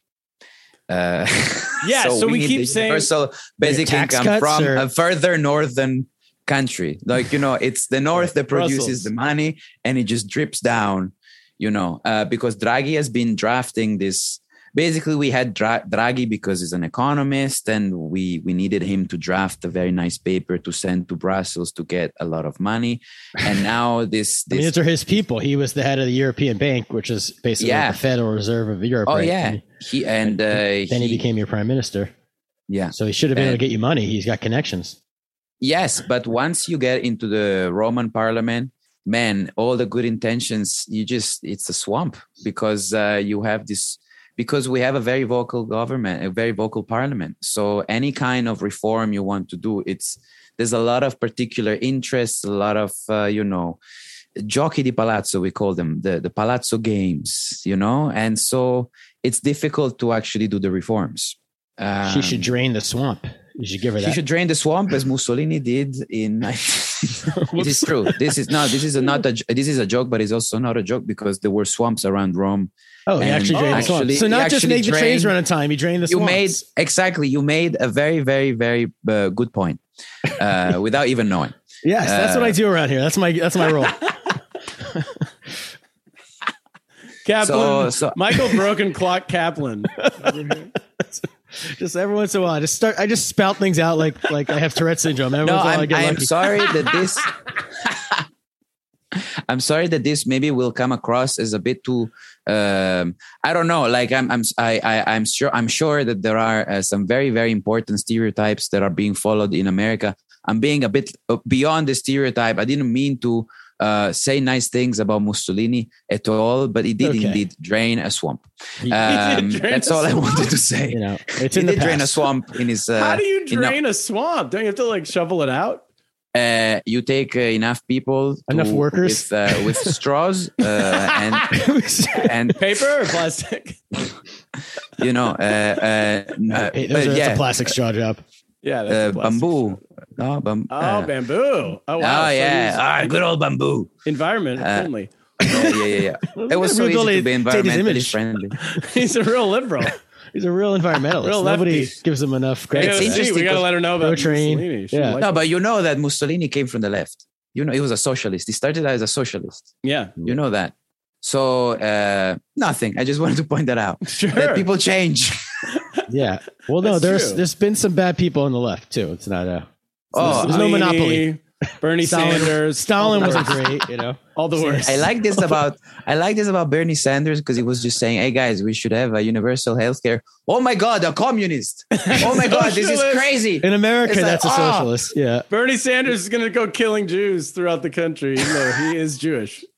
Speaker 6: Uh,
Speaker 4: Yeah, so we
Speaker 6: need
Speaker 4: keep
Speaker 6: the
Speaker 4: saying-
Speaker 6: universal basic
Speaker 5: tax
Speaker 6: income
Speaker 5: cuts
Speaker 6: from
Speaker 5: or-
Speaker 6: a further northern country. Like, you know, it's the north that produces
Speaker 4: Brussels.
Speaker 6: the money and it just drips down, you know, uh, because Draghi has been drafting this. Basically, we had Dra- Draghi because he's an economist, and we we needed him to draft a very nice paper to send to Brussels to get a lot of money. And now this,
Speaker 5: I mean,
Speaker 6: this
Speaker 5: these are his people. He was the head of the European Bank, which is basically
Speaker 6: Yeah.
Speaker 5: like the Federal Reserve of Europe.
Speaker 6: oh
Speaker 5: right?
Speaker 6: yeah,
Speaker 5: And
Speaker 6: he and uh,
Speaker 5: then he became your prime minister.
Speaker 6: yeah.
Speaker 5: So he should have been able to
Speaker 6: And-
Speaker 5: get you money. He's got connections.
Speaker 6: Yes, but once you get into the Roman Parliament, man, all the good intentions, you just it's a swamp because uh, you have this. Because we have a very vocal government, a very vocal parliament. So any kind of reform you want to do, it's there's a lot of particular interests, a lot of uh, you know, giochi di palazzo we call them, the the palazzo games, you know, and so it's difficult to actually do the reforms. Um,
Speaker 5: She should drain the swamp. You should give her
Speaker 6: she
Speaker 5: that.
Speaker 6: should drain the swamp as Mussolini did in. It is true. This is no. This is a, not a. This is a joke, but it's also not a joke because there were swamps around Rome.
Speaker 5: Oh, he
Speaker 6: And
Speaker 5: actually drained the swamp.
Speaker 6: actually-
Speaker 5: So
Speaker 6: he
Speaker 5: not just
Speaker 6: actually
Speaker 5: make the trains
Speaker 6: drained-
Speaker 5: run on time. He drained the
Speaker 6: You
Speaker 5: swamps.
Speaker 6: made exactly. You made a very, very, very uh, good point uh, without even knowing.
Speaker 5: Yes, that's what
Speaker 6: uh,
Speaker 5: I do around here. That's my that's my role.
Speaker 4: Kaplan,
Speaker 6: So- so-
Speaker 4: Michael Broken Clock Kaplan.
Speaker 5: Just every once in a while, I just start. I just spout things out like like I have Tourette syndrome. Every
Speaker 6: No,
Speaker 5: once in a while I
Speaker 6: I'm,
Speaker 5: get
Speaker 6: I'm
Speaker 5: lucky.
Speaker 6: sorry that this. I'm sorry that this maybe will come across as a bit too. Um, I don't know. Like I'm, I'm, I, I, I'm sure. I'm sure that there are uh, some very, very important stereotypes that are being followed in America. I'm being a bit beyond the stereotype. I didn't mean to uh, say nice things about Mussolini at all, but he did
Speaker 5: Okay.
Speaker 6: indeed drain a swamp.
Speaker 5: He-
Speaker 6: Um,
Speaker 4: drain
Speaker 6: that's
Speaker 4: a
Speaker 6: all I
Speaker 4: swamp.
Speaker 6: wanted to say.
Speaker 5: You know, it's
Speaker 6: he
Speaker 5: in the
Speaker 6: did drain a
Speaker 5: past.
Speaker 6: swamp in his. Uh,
Speaker 4: How do you
Speaker 6: in a-
Speaker 4: drain a swamp? Don't you have to like shovel it out?
Speaker 6: uh, you take uh, enough people, to-
Speaker 5: Enough workers?
Speaker 6: with, uh, with straws, uh, and and
Speaker 4: Paper or plastic?
Speaker 6: you know, uh, uh, uh,
Speaker 5: Hey,
Speaker 6: but
Speaker 5: those are, that's
Speaker 6: yeah,
Speaker 5: a plastic straw job.
Speaker 4: Yeah, that's
Speaker 6: uh,
Speaker 4: a plastic.
Speaker 6: bamboo. No, bam-
Speaker 4: Oh,
Speaker 6: uh,
Speaker 4: bamboo. Oh, wow.
Speaker 6: Oh
Speaker 4: So
Speaker 6: yeah,
Speaker 4: he's
Speaker 6: ah, good old bamboo.
Speaker 4: environment
Speaker 6: Uh,
Speaker 4: friendly.
Speaker 6: Yeah, yeah, yeah. yeah. It was so
Speaker 5: Real
Speaker 6: easy to be
Speaker 5: goalie, take his
Speaker 6: environmentally
Speaker 5: image.
Speaker 6: friendly.
Speaker 4: He's a real liberal.
Speaker 5: He's a real environmentalist.
Speaker 4: Real
Speaker 5: Nobody
Speaker 4: lefty.
Speaker 5: gives him enough
Speaker 4: We
Speaker 5: credit.
Speaker 4: gotta,
Speaker 6: It's
Speaker 4: see,
Speaker 6: interesting
Speaker 4: we gotta
Speaker 6: because
Speaker 4: let her know about
Speaker 5: Pro-train.
Speaker 4: Mussolini. She
Speaker 5: Yeah.
Speaker 4: likes
Speaker 6: No,
Speaker 4: it.
Speaker 6: but you know that Mussolini came from the left. You know, he was a socialist. He started out as a socialist.
Speaker 4: yeah,
Speaker 6: You know that. So uh, nothing. I just wanted to point that out.
Speaker 4: sure.
Speaker 6: That people change.
Speaker 5: Yeah. Well, no,
Speaker 4: That's
Speaker 5: there's
Speaker 4: true.
Speaker 5: there's been some bad people on the left too. It's not a.
Speaker 6: Oh,
Speaker 5: There's no
Speaker 4: Mussolini,
Speaker 5: monopoly.
Speaker 4: Bernie
Speaker 5: Stalin,
Speaker 4: Sanders.
Speaker 5: Stalin
Speaker 4: all the
Speaker 5: wasn't
Speaker 4: worst.
Speaker 5: great, you know.
Speaker 4: All the worst.
Speaker 6: I like this about I like this about Bernie Sanders because he was just saying, "Hey guys, we should have a universal healthcare." Oh my God, a communist! Oh my God, this is
Speaker 4: Socialist.
Speaker 6: crazy.
Speaker 5: In America,
Speaker 6: It's like,
Speaker 5: that's a
Speaker 6: oh.
Speaker 5: socialist. Yeah.
Speaker 4: Bernie Sanders is going to go killing Jews throughout the country, even though he is Jewish.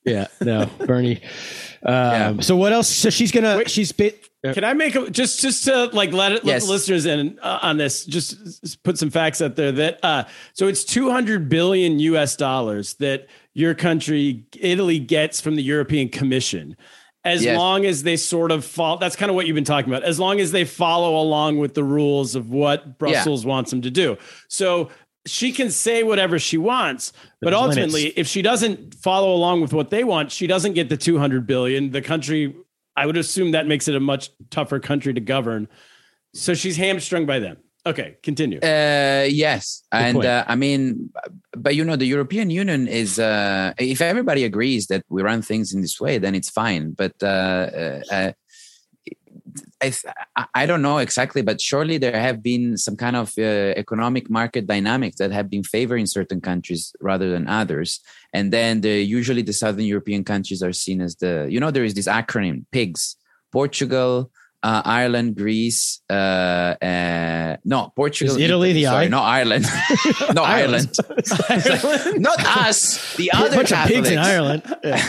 Speaker 5: Yeah, no, Bernie. Um,
Speaker 6: Yeah.
Speaker 5: So what else? So she's gonna.
Speaker 4: Wait.
Speaker 5: she's. Ba-
Speaker 4: Can I make a just just to like let it let
Speaker 6: Yes.
Speaker 4: the listeners in uh, on this? Just s- put some facts out there that uh, so it's two hundred billion U S dollars that your country, Italy, gets from the European Commission, as
Speaker 6: Yes.
Speaker 4: long as they sort of follow. That's kind of what you've been talking about. As long as they follow along with the rules of what Brussels wants them to do. So she can say whatever she wants, but
Speaker 5: There's
Speaker 4: ultimately,
Speaker 5: limits.
Speaker 4: if she doesn't follow along with what they want, she doesn't get the two hundred billion. The country, I would assume that makes it a much tougher country to govern. So she's hamstrung by them. Okay, continue.
Speaker 6: Uh, yes, and
Speaker 5: point.
Speaker 6: uh, I mean, but you know, the European Union is. Uh, if everybody agrees that we run things in this way, then it's fine. But uh, uh, uh, I, th- I don't know exactly, but surely there have been some kind of uh, economic market dynamics that have been favoring certain countries rather than others. And then the usually the Southern European countries are seen as the, you know, there is this acronym PIGS: Portugal, uh, Ireland, Greece, uh, uh, no, Portugal,
Speaker 5: Is Italy the
Speaker 6: sorry,
Speaker 5: I?
Speaker 6: not Ireland, no Ireland, not us, the other
Speaker 5: a bunch of pigs in
Speaker 6: Catholics.
Speaker 5: Ireland. Yeah.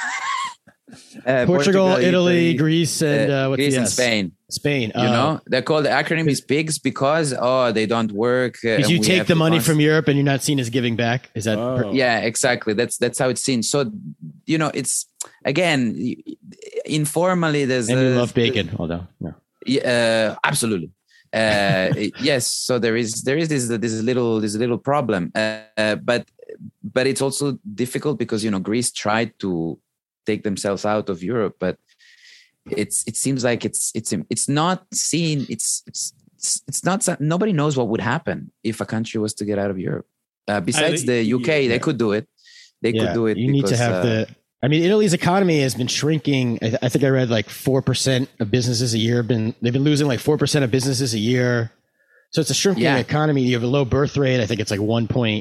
Speaker 6: Uh,
Speaker 5: Portugal, Italy, Greece, and uh, what's
Speaker 6: Greece
Speaker 5: the
Speaker 6: and
Speaker 5: S?
Speaker 6: Spain.
Speaker 5: Spain.
Speaker 6: You know, they're called, the acronym is PIGS because, oh, they don't work. uh,
Speaker 5: because
Speaker 6: and
Speaker 5: you
Speaker 6: we
Speaker 5: take
Speaker 6: have
Speaker 5: the
Speaker 6: to
Speaker 5: money
Speaker 6: const-
Speaker 5: from Europe and you're not seen as giving back. Is that?
Speaker 4: Oh.
Speaker 6: Yeah, exactly. That's that's how it's seen. So, you know, it's again y- informally. There's
Speaker 5: And you
Speaker 6: a-
Speaker 5: love bacon, although no.
Speaker 6: Yeah, uh, absolutely. Uh, yes. So there is there is this this little this little problem, uh, uh, but but it's also difficult because you know Greece tried to take themselves out of Europe, but it's it seems like it's it's it's not seen. It's it's it's, it's not. Nobody knows what would happen if a country was to get out of Europe. Uh, besides
Speaker 4: I-
Speaker 6: the U K,
Speaker 4: yeah.
Speaker 6: they could do it. They
Speaker 5: Yeah,
Speaker 6: could do it.
Speaker 5: You need to
Speaker 6: because,
Speaker 5: have
Speaker 6: uh,
Speaker 5: the. I mean, Italy's economy has been shrinking. I, th- I think I read like four percent of businesses a year have been. They've been losing like four percent of businesses a year. So it's a shrinking
Speaker 6: Yeah.
Speaker 5: economy. You have a low birth rate. I think it's like one point.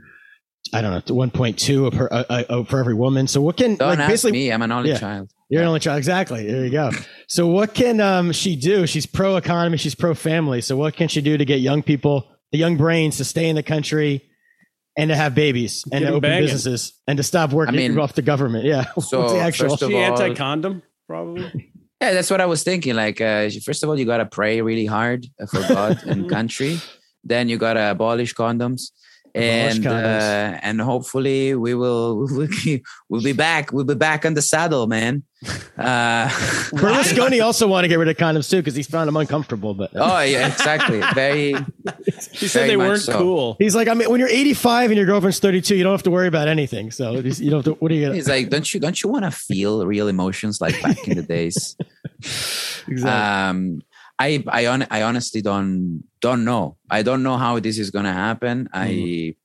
Speaker 5: I don't know, one point two per, uh, uh, for every woman. So what can
Speaker 6: Don't
Speaker 5: like
Speaker 6: ask
Speaker 5: basically?
Speaker 6: me. I'm an only
Speaker 5: Yeah.
Speaker 6: child.
Speaker 5: You're an only child. Exactly. There you go. So what can um, she do? She's pro economy. She's pro family. So what can she do to get young people, the young brains, to stay in the country and to have babies and
Speaker 4: Get
Speaker 5: to
Speaker 4: 'em
Speaker 5: open
Speaker 4: banging.
Speaker 5: businesses and to stop working
Speaker 6: I mean,
Speaker 5: off the government? Yeah.
Speaker 6: so
Speaker 5: What's the actual?
Speaker 6: first of
Speaker 4: She
Speaker 6: all-
Speaker 4: anti-condom, probably.
Speaker 6: Yeah, that's what I was thinking. Like, uh, first of all, you gotta pray really hard for God and country. Then you gotta abolish condoms,
Speaker 5: Abolish
Speaker 6: and
Speaker 5: condoms.
Speaker 6: Uh, and hopefully we will we'll be, we'll be back. We'll be back on the saddle, man. Uh,
Speaker 5: Berlusconi also want to get rid of condoms too because he's found them uncomfortable. But
Speaker 6: oh yeah, exactly. Very.
Speaker 4: He said
Speaker 6: Very
Speaker 4: they
Speaker 6: much
Speaker 4: weren't
Speaker 6: so.
Speaker 4: cool.
Speaker 5: he's like, I mean, when you're eighty-five and your girlfriend's thirty-two, you don't have to worry about anything. So you don't. Have to, what are you gonna?
Speaker 6: He's like, don't you don't you want to feel real emotions like back in the days?
Speaker 5: Exactly.
Speaker 6: Um, I I, on, I honestly don't don't know. I don't know how this is gonna happen. I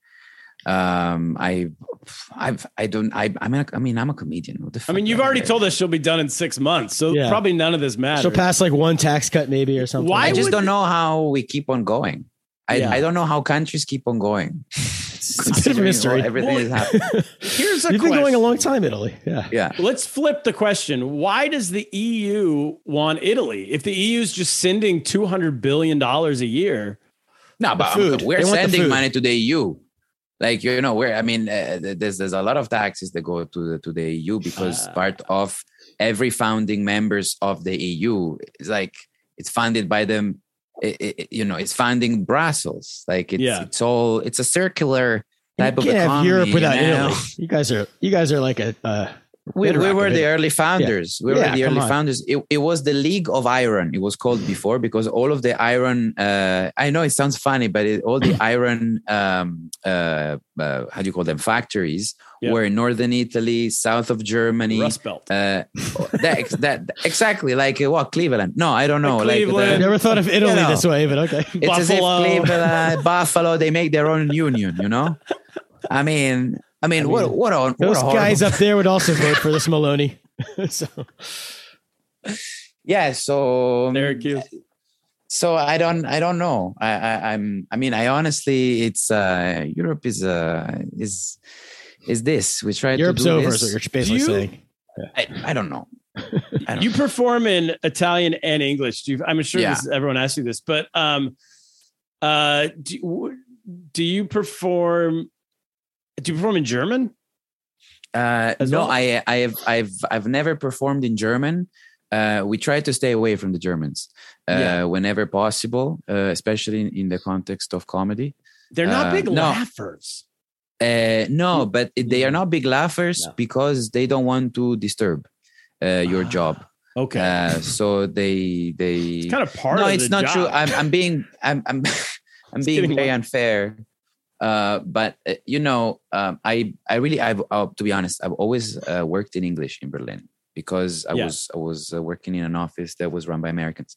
Speaker 6: um I I've I don't I I mean I mean I'm a comedian. What the
Speaker 4: I
Speaker 6: fuck
Speaker 4: mean, you've
Speaker 6: do
Speaker 4: already
Speaker 6: care?
Speaker 4: told us she'll be done in six months, so
Speaker 5: Yeah.
Speaker 4: probably none of this matters.
Speaker 5: She'll pass like one tax cut maybe or something.
Speaker 4: Why
Speaker 6: I just
Speaker 4: would-
Speaker 6: don't know how we keep on going. I,
Speaker 5: Yeah.
Speaker 6: I don't know how countries keep on going.
Speaker 5: It's a bit of a
Speaker 6: Considering
Speaker 5: mystery.
Speaker 6: Everything
Speaker 4: Well,
Speaker 6: is happening.
Speaker 4: Here's a
Speaker 5: You've
Speaker 4: question.
Speaker 5: been going a long time, Italy. Yeah.
Speaker 6: Yeah.
Speaker 4: Let's flip the question. Why does the E U want Italy? If the E U is just sending two hundred billion dollars a year,
Speaker 6: No, but
Speaker 5: food.
Speaker 6: we're
Speaker 5: They want the
Speaker 6: sending
Speaker 5: food.
Speaker 6: money to the E U. Like you know, where I mean, uh, there's there's a lot of taxes that go to the to the E U because
Speaker 4: Ah.
Speaker 6: part of every founding members of the E U is like it's funded by them. It, it, you know, it's funding Brussels. Like it's
Speaker 4: Yeah.
Speaker 6: it's all it's a circular type
Speaker 5: You
Speaker 6: of
Speaker 5: can't have
Speaker 6: economy.
Speaker 5: Europe without
Speaker 6: you know?
Speaker 5: Italy. You guys are you guys are like a uh,
Speaker 6: We, we
Speaker 5: bedrock
Speaker 6: were
Speaker 5: of
Speaker 6: the
Speaker 5: it.
Speaker 6: early founders. We were
Speaker 5: Yeah,
Speaker 6: the
Speaker 5: come
Speaker 6: early
Speaker 5: on.
Speaker 6: founders. It, it was the League of Iron. It was called before because all of the iron. Uh, I know it sounds funny, but it, all the iron. Um, uh, uh, how do you call them? Factories
Speaker 4: Yeah.
Speaker 6: were in northern Italy, south of Germany.
Speaker 4: Rust Belt.
Speaker 6: Uh, that, that exactly like uh, what Cleveland? No, I don't know.
Speaker 4: Like
Speaker 6: Like,
Speaker 4: Cleveland.
Speaker 5: I never thought of Italy
Speaker 6: You know.
Speaker 5: this way, but okay.
Speaker 6: it's as if
Speaker 4: Buffalo.
Speaker 6: Cleveland, Buffalo, they make their own union. You know. I mean, I mean, what what a what
Speaker 5: Those
Speaker 6: a
Speaker 5: guys
Speaker 6: horrible-
Speaker 5: up there would also vote for this Maloney. so
Speaker 6: Yeah. So
Speaker 4: Syracuse.
Speaker 6: So I don't, I don't know. I, I, I'm, I mean, I honestly, it's uh, Europe is uh, is is this. We try
Speaker 5: Europe's
Speaker 6: to do
Speaker 5: over,
Speaker 6: this.
Speaker 5: is what you're basically
Speaker 4: Do you-
Speaker 5: saying.
Speaker 6: I, I don't know. I don't
Speaker 4: You
Speaker 6: know.
Speaker 4: perform in Italian and English. Do you, I'm sure
Speaker 6: Yeah.
Speaker 4: this, everyone asks you this, but um, uh, do, do you perform? Do you perform in German?
Speaker 6: Uh,
Speaker 4: As
Speaker 6: no,
Speaker 4: well?
Speaker 6: I, I have, I've, I've never performed in German. Uh, we try to stay away from the Germans uh,
Speaker 4: Yeah.
Speaker 6: whenever possible, uh, especially in, in the context of comedy.
Speaker 4: They're not
Speaker 6: Uh,
Speaker 4: big
Speaker 6: no.
Speaker 4: laughers.
Speaker 6: Uh, no, but they are not big laughers
Speaker 4: No.
Speaker 6: because they don't want to disturb uh, your
Speaker 4: Ah,
Speaker 6: job.
Speaker 4: Okay.
Speaker 6: Uh, so they, they.
Speaker 4: it's kind of part
Speaker 6: no,
Speaker 4: of
Speaker 6: it's
Speaker 4: the
Speaker 6: not
Speaker 4: job.
Speaker 6: true. I'm, I'm being, I'm, I'm, I'm
Speaker 4: It's
Speaker 6: being
Speaker 4: getting
Speaker 6: very
Speaker 4: like-
Speaker 6: unfair. Uh, but uh, you know, um, I, I really, I've, uh, to be honest, I've always uh, worked in English in Berlin because I
Speaker 4: Yeah.
Speaker 6: was, I was uh, working in an office that was run by Americans,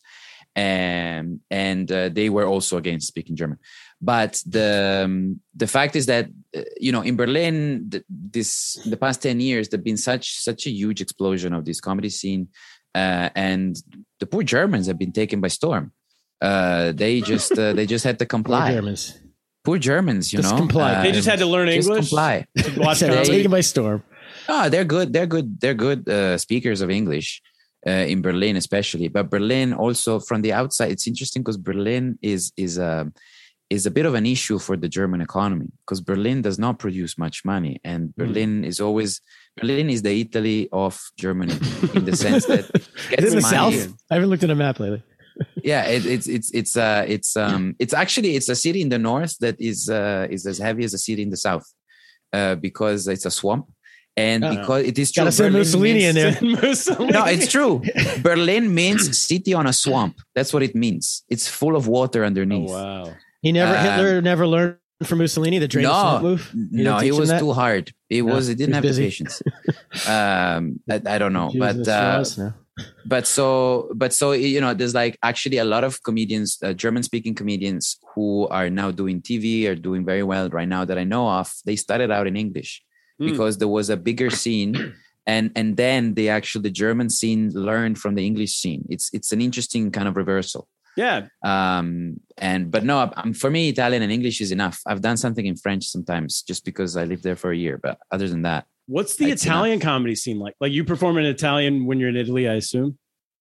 Speaker 6: and and uh, they were also against speaking German. But the um, the fact is that uh, you know, in Berlin, th- this the past ten years, there've been such such a huge explosion of this comedy scene, uh, and the poor Germans have been taken by storm. Uh, they just uh, they just had to
Speaker 5: Poor
Speaker 6: comply.
Speaker 5: Germans.
Speaker 6: Poor Germans, you
Speaker 5: Just
Speaker 6: know,
Speaker 5: comply.
Speaker 4: They just had to learn
Speaker 6: just
Speaker 4: English.
Speaker 6: comply.
Speaker 4: to watch
Speaker 5: Said,
Speaker 4: comedy.
Speaker 5: taken by storm.
Speaker 6: Oh, they're good. They're good. They're good uh, speakers of English uh, in Berlin, especially. But Berlin also, from the outside, it's interesting because Berlin is is a is a bit of an issue for the German economy because Berlin does not produce much money, and Berlin is always Berlin is the Italy of Germany in the sense that it
Speaker 5: Is
Speaker 6: gets
Speaker 5: it in the
Speaker 6: money.
Speaker 5: south? I haven't looked at a map lately.
Speaker 6: Yeah, it, it's it's it's uh it's um it's actually it's a city in the north that is uh is as heavy as a city in the south, uh because it's a swamp, and
Speaker 5: Oh.
Speaker 6: because it is true.
Speaker 5: Gotta send
Speaker 6: Berlin
Speaker 5: Mussolini in
Speaker 6: means-
Speaker 5: there.
Speaker 4: Mussolini.
Speaker 6: No, it's true. Berlin means city on a swamp. That's what it means. It's full of water
Speaker 4: Oh,
Speaker 6: underneath.
Speaker 4: wow.
Speaker 5: He never
Speaker 6: Um,
Speaker 5: Hitler never learned from Mussolini the drain the swamp
Speaker 6: No,
Speaker 5: move. You
Speaker 6: no,
Speaker 5: didn't
Speaker 6: it
Speaker 5: teach him
Speaker 6: was
Speaker 5: that?
Speaker 6: too hard. It
Speaker 5: No,
Speaker 6: was. It
Speaker 5: he
Speaker 6: didn't
Speaker 5: was
Speaker 6: have the
Speaker 5: busy.
Speaker 6: patience. um, I, I don't know,
Speaker 5: Using
Speaker 6: but
Speaker 5: the
Speaker 6: uh,
Speaker 5: straws? No.
Speaker 6: but so but so you know, there's like actually a lot of comedians, uh, German-speaking comedians, who are now doing T V, are doing very well right now that I know of. They started out in English
Speaker 4: Hmm.
Speaker 6: because there was a bigger scene, and and then they actually the German scene learned from the English scene. It's it's an interesting kind of reversal.
Speaker 4: Yeah.
Speaker 6: Um, and but no, I'm, for me, Italian and English is enough. I've done something in French sometimes just because I lived there for a year, but other than that.
Speaker 4: What's the
Speaker 6: It's
Speaker 4: Italian comedy scene like? Like you perform in Italian when you're in Italy, I assume.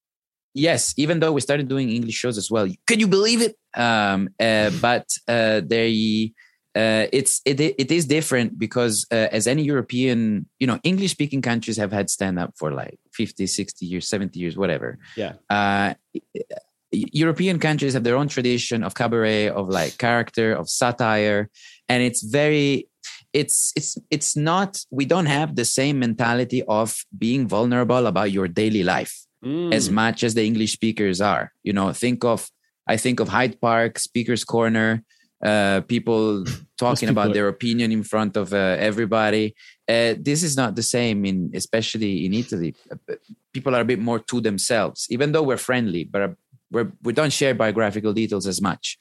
Speaker 6: Yes, even though we started doing English shows as well. Can you believe it? Um, uh, but uh, they, uh, it's it it is different because uh, as any European, you know, English speaking countries have had stand up for like fifty, sixty years, seventy years, whatever.
Speaker 4: Yeah.
Speaker 6: Uh, European countries have their own tradition of cabaret, of like character, of satire, and it's very. It's it's it's not. We don't have the same mentality of being vulnerable about your daily life
Speaker 4: Mm.
Speaker 6: as much as the English speakers are. You know, think of I think of Hyde Park, Speaker's Corner, uh, people talking
Speaker 5: people
Speaker 6: about
Speaker 5: are-
Speaker 6: their opinion in front of uh, everybody. Uh, this is not the same in, especially in Italy. Uh, People are a bit more to themselves, even though we're friendly, but we're, we don't share biographical details as much.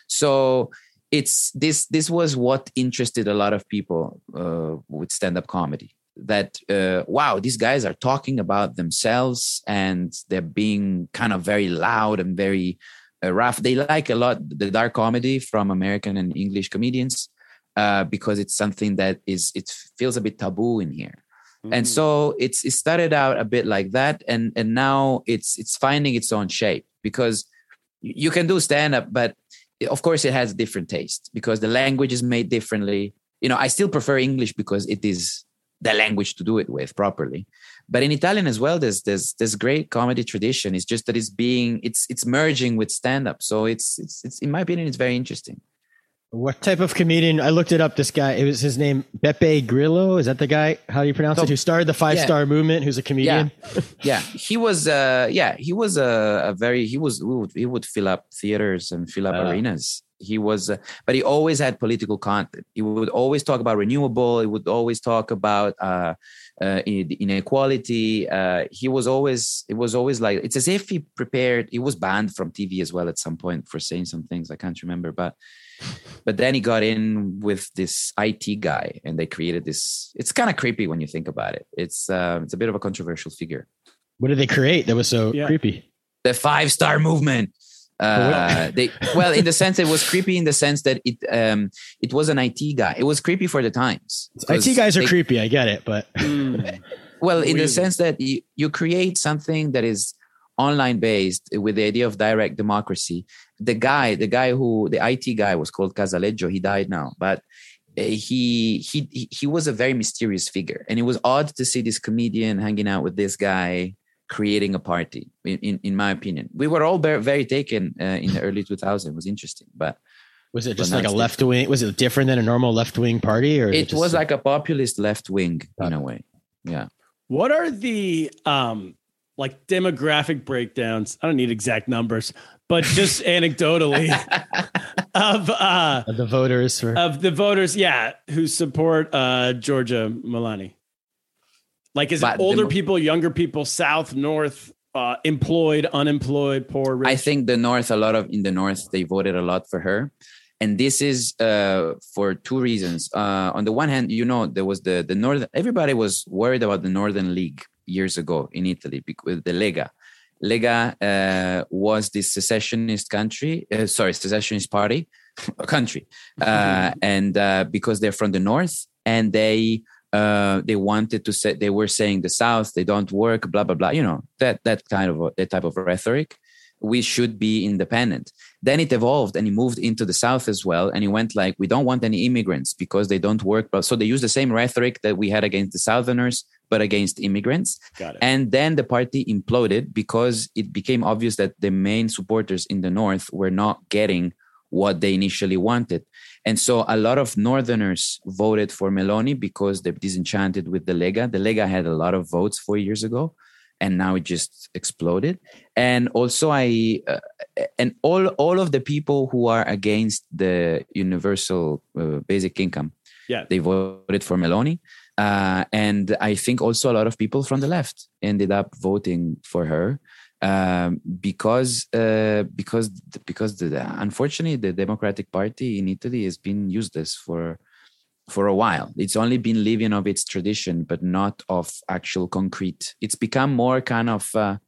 Speaker 6: So it's this. This was what interested a lot of people uh, with stand-up comedy. That uh, wow, these guys are talking about themselves and they're being kind of very loud and very uh, rough. They like a lot the dark comedy from American and English comedians uh, because it's something that is it feels a bit taboo in here. And
Speaker 4: Mm.
Speaker 6: so it's it started out a bit like that, and and now it's it's finding its own shape because you can do stand up, but of course it has a different taste because the language is made differently. You know, I still prefer English because it is the language to do it with properly. But in Italian as well, there's there's there's great comedy tradition. It's just that it's being it's it's merging with stand up. So it's it's it's in my opinion, it's very interesting.
Speaker 5: What type of comedian? I looked it up. This guy, it was his name, Beppe Grillo. Is that the guy? How do you pronounce
Speaker 6: So-
Speaker 5: it? Who started the Five Star Movement? Who's a comedian?
Speaker 6: Yeah, he was. Uh, yeah, he was a, a very. He was. He would, he would fill up theaters and fill up
Speaker 4: Ah.
Speaker 6: arenas. He was, uh, but he always had political content. He would always talk about renewable. He would always talk about uh, uh, inequality. Uh, he was always. It was always like it's as if he prepared. He was banned from T V as well at some point for saying some things I can't remember, but. But then he got in with this I T guy, and they created this. It's kind of creepy when you think about it. It's uh, it's a bit of a controversial figure.
Speaker 5: What did they create that was so
Speaker 4: Yeah.
Speaker 5: creepy?
Speaker 6: The five star movement. Uh, they well, in the sense it was creepy in the sense that it um it was an I T guy. It was creepy for the times.
Speaker 5: I T guys are
Speaker 6: They-
Speaker 5: creepy. I get it, but
Speaker 4: Mm.
Speaker 6: Well, in the
Speaker 4: Weird.
Speaker 6: sense that you, you create something that is online based with the idea of direct democracy. The guy, the guy who the I T guy was called Casaleggio. He died now, but he he he was a very mysterious figure, and it was odd to see this comedian hanging out with this guy creating a party. In in, in my opinion, we were all very, very taken uh, in the early two thousands. It was interesting, but
Speaker 5: was it just like a left wing? Was it different than a normal left wing party, or
Speaker 6: it,
Speaker 5: it
Speaker 6: was like a populist left wing in a way? Yeah.
Speaker 4: What are the um like demographic breakdowns? I don't need exact numbers, but just anecdotally of uh
Speaker 5: of the voters for-
Speaker 4: of the voters, yeah, who support uh Giorgia Meloni. Like, is but it older the, people, younger people, south, north, uh, employed, unemployed, poor, rich?
Speaker 6: I think the north, a lot of in the north, they voted a lot for her. And this is uh, for two reasons. Uh, on the one hand, you know, there was the, the Northern, everybody was worried about the Northern League years ago in Italy with the Lega. Lega uh, was this secessionist country, uh, sorry, secessionist party, country. Uh, and uh, because they're from the north and they uh, they wanted to say, they were saying the South, they don't work, blah, blah, blah, you know, that, that kind of, that type of rhetoric. We should be independent. Then it evolved and it moved into the South as well. And it went like, we don't want any immigrants because they don't work. So they use the same rhetoric that we had against the Southerners, but against immigrants.
Speaker 4: Got it.
Speaker 6: And then the party imploded because it became obvious that the main supporters in the North were not getting what they initially wanted. And so a lot of Northerners voted for Meloni because they're disenchanted with the Lega. The Lega had a lot of votes four years ago. And now it just exploded. And also, I uh, and all all of the people who are against the universal uh, basic income,
Speaker 4: yeah,
Speaker 6: they voted for Meloni. Uh, and I think also a lot of people from the left ended up voting for her um, because uh, because because the, unfortunately the Democratic Party in Italy has been useless for. For a while. It's only been living of its tradition, but not of actual concrete. It's become more kind of uh,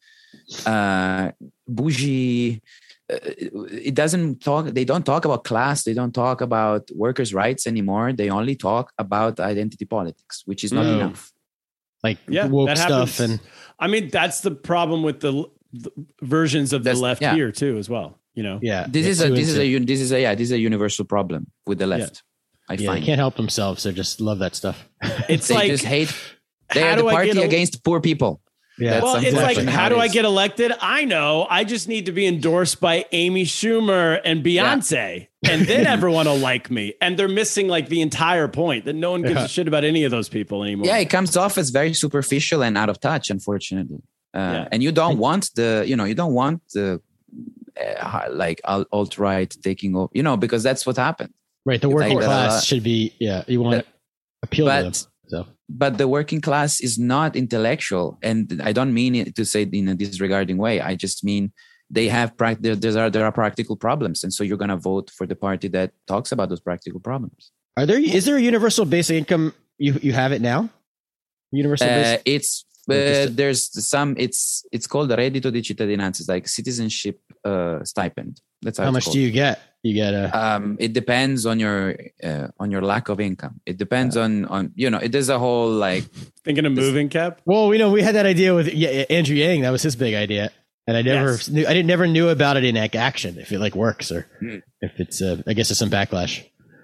Speaker 6: uh, bougie. Uh, it doesn't talk, they don't talk about class. They don't talk about workers' rights anymore. They only talk about identity politics, which is not
Speaker 5: no.
Speaker 6: enough.
Speaker 5: Like
Speaker 4: yeah,
Speaker 5: woke
Speaker 4: that
Speaker 5: stuff.
Speaker 4: happens.
Speaker 5: And
Speaker 4: I mean, that's the problem with the, the versions of
Speaker 6: that's,
Speaker 4: the left
Speaker 6: yeah.
Speaker 4: here too, as well. You know,
Speaker 5: yeah,
Speaker 6: this is a, this is a, this is a, yeah, this is a universal problem with the left. Yeah. I
Speaker 5: yeah,
Speaker 6: find.
Speaker 5: They can't help themselves. They just love that stuff.
Speaker 4: It's
Speaker 6: they
Speaker 4: like
Speaker 6: just hate. They are the party a, against poor people.
Speaker 5: Yeah.
Speaker 4: That's well, it's like, how, how do
Speaker 6: it
Speaker 4: I get elected? I know. I just need to be endorsed by Amy Schumer and Beyonce, yeah. and then everyone will like me. And they're missing like the entire point that no one gives yeah. a shit about any of those people anymore.
Speaker 6: Yeah, it comes off as very superficial and out of touch, unfortunately. Uh, yeah. And you don't want the, you know, you don't want the uh, like alt right taking over, you know, because that's what happened.
Speaker 5: Right, the working like, class uh, should be, yeah, you want to appeal
Speaker 6: but,
Speaker 5: to them. So.
Speaker 6: But the working class is not intellectual. And I don't mean it to say it in a disregarding way. I just mean they have, there, there, are, there are practical problems. And so you're going to vote for the party that talks about those practical problems.
Speaker 5: Are there, is there a universal basic income? You you have it now? Universal
Speaker 6: uh,
Speaker 5: basic?
Speaker 6: It's, uh, there's some, it's it's called the Reddito di Cittadinanza. It's like citizenship uh, stipend. That's how,
Speaker 5: how
Speaker 6: it's
Speaker 5: much
Speaker 6: called.
Speaker 5: do you get? You get a.
Speaker 6: Um, it depends on your uh, on your lack of income. It depends uh, on on you know. It is a whole like
Speaker 4: thinking of moving cap.
Speaker 5: Well, we know we had that idea with yeah, Andrew Yang. That was his big idea, and I never yes. knew. I didn't never knew about it in like action. If it like works or mm. if it's uh, I guess it's some backlash.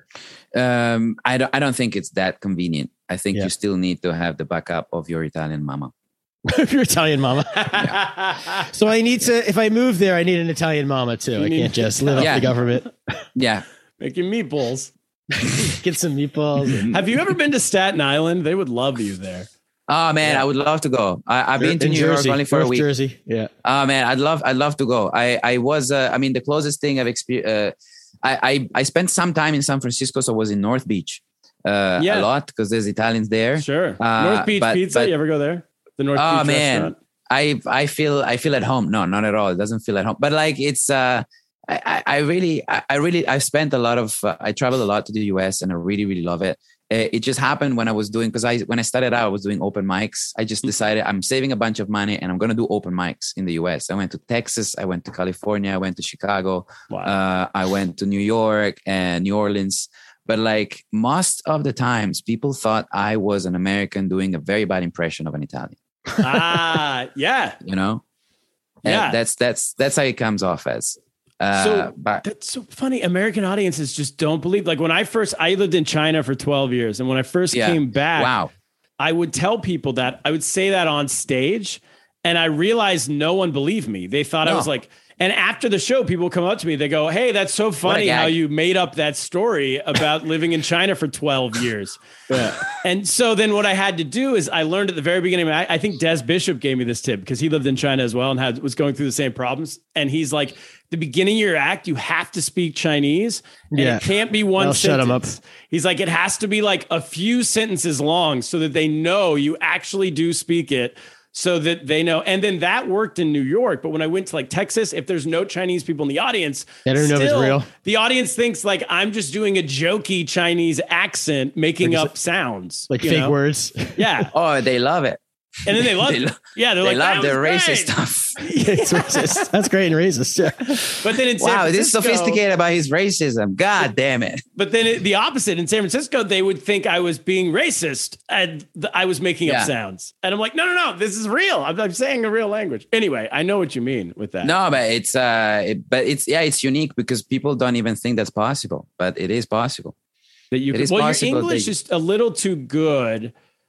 Speaker 6: Um, I don't. I don't think it's that convenient. I think
Speaker 5: yeah.
Speaker 6: you still need to have the backup of your Italian mama.
Speaker 5: Your Italian mama. Yeah. So I need to, if I move there, I need an Italian mama too. You I can't just live
Speaker 6: yeah.
Speaker 5: off the government.
Speaker 6: Yeah.
Speaker 4: Making meatballs.
Speaker 5: Get some meatballs. And-
Speaker 4: Have you ever been to Staten Island? They would love you there.
Speaker 6: Oh man, yeah. I would love to go. I, I've been to
Speaker 5: in
Speaker 6: New
Speaker 5: Jersey,
Speaker 6: York only for
Speaker 5: North
Speaker 6: a week.
Speaker 5: Jersey. Yeah.
Speaker 6: Oh man, I'd love, I'd love to go. I, I was, uh, I mean, the closest thing I've experienced, uh, I, I, I spent some time in San Francisco, so I was in North Beach, uh, yeah. a lot because there's Italians there.
Speaker 4: Sure.
Speaker 6: Uh,
Speaker 4: North Beach
Speaker 6: but,
Speaker 4: pizza.
Speaker 6: But,
Speaker 4: you ever go there? The North
Speaker 6: oh,
Speaker 4: Beach
Speaker 6: man.
Speaker 4: restaurant.
Speaker 6: I I feel I feel at home. No, not at all. It doesn't feel at home. But like it's uh, I I really I really I've spent a lot of uh, I traveled a lot to the U S and I really really love it. Uh, it just happened when I was doing because I when I started out I was doing open mics. I just decided I'm saving a bunch of money and I'm gonna do open mics in the U S. I went to Texas. I went to California. I went to Chicago.
Speaker 4: Wow.
Speaker 6: Uh, I went to New York and New Orleans. But like most of the times, people thought I was an American doing a very bad impression of an Italian.
Speaker 4: Ah, yeah.
Speaker 6: You know,
Speaker 4: yeah.
Speaker 6: And that's that's that's how it comes off as. Uh,
Speaker 4: So
Speaker 6: but
Speaker 4: that's so funny. American audiences just don't believe. Like when I first, I lived in China for twelve years. And when I first
Speaker 6: Yeah.
Speaker 4: came back,
Speaker 6: wow.
Speaker 4: I would tell people that I would say that on stage. And I realized no one believed me. They thought I
Speaker 6: No.
Speaker 4: was like, and after the show, people come up to me. They go, "Hey, that's so funny
Speaker 6: gag.
Speaker 4: how you made up that story about living in China for twelve years." Yeah. And so then what I had to do is I learned at the very beginning. I, I think Des Bishop gave me this tip because he lived in China as well and had was going through the same problems. And he's like, the beginning of your act, you have to speak Chinese. And
Speaker 5: Yeah.
Speaker 4: it can't be one
Speaker 5: They'll shut 'em
Speaker 4: sentence. He's like, it has to be like a few sentences long so that they know you actually do speak it. So that they know. And then that worked in New York. But when I went to like Texas, if there's no Chinese people in the audience,
Speaker 5: They don't know if it's
Speaker 4: still,
Speaker 5: real.
Speaker 4: the audience thinks like I'm just doing a jokey Chinese accent, making
Speaker 5: Like,
Speaker 4: up sounds.
Speaker 5: Like
Speaker 4: you
Speaker 5: fake
Speaker 4: know?
Speaker 5: words.
Speaker 4: Yeah.
Speaker 6: Oh, they love it.
Speaker 4: And then they love
Speaker 6: They
Speaker 4: it.
Speaker 6: lo-
Speaker 4: Yeah. They're
Speaker 6: They
Speaker 4: like,
Speaker 6: love
Speaker 4: that
Speaker 6: the
Speaker 4: was
Speaker 6: racist
Speaker 4: great.
Speaker 6: stuff.
Speaker 5: It's racist. That's great and racist. Yeah.
Speaker 4: But then in San
Speaker 6: Wow, this is
Speaker 4: Francisco-
Speaker 6: sophisticated about his racism. God damn it.
Speaker 4: But then it, the opposite in San Francisco, they would think I was being racist and th- I was making
Speaker 6: Yeah.
Speaker 4: up sounds. And I'm like, no, no, no, this is real. I'm, I'm saying a real language. Anyway, I know what you mean with that.
Speaker 6: No, but it's uh, it, but it's yeah, it's unique because people don't even think that's possible, but it is possible.
Speaker 4: That you
Speaker 6: It
Speaker 4: could,
Speaker 6: is
Speaker 4: well,
Speaker 6: possible
Speaker 4: your English
Speaker 6: that-
Speaker 4: is a little too good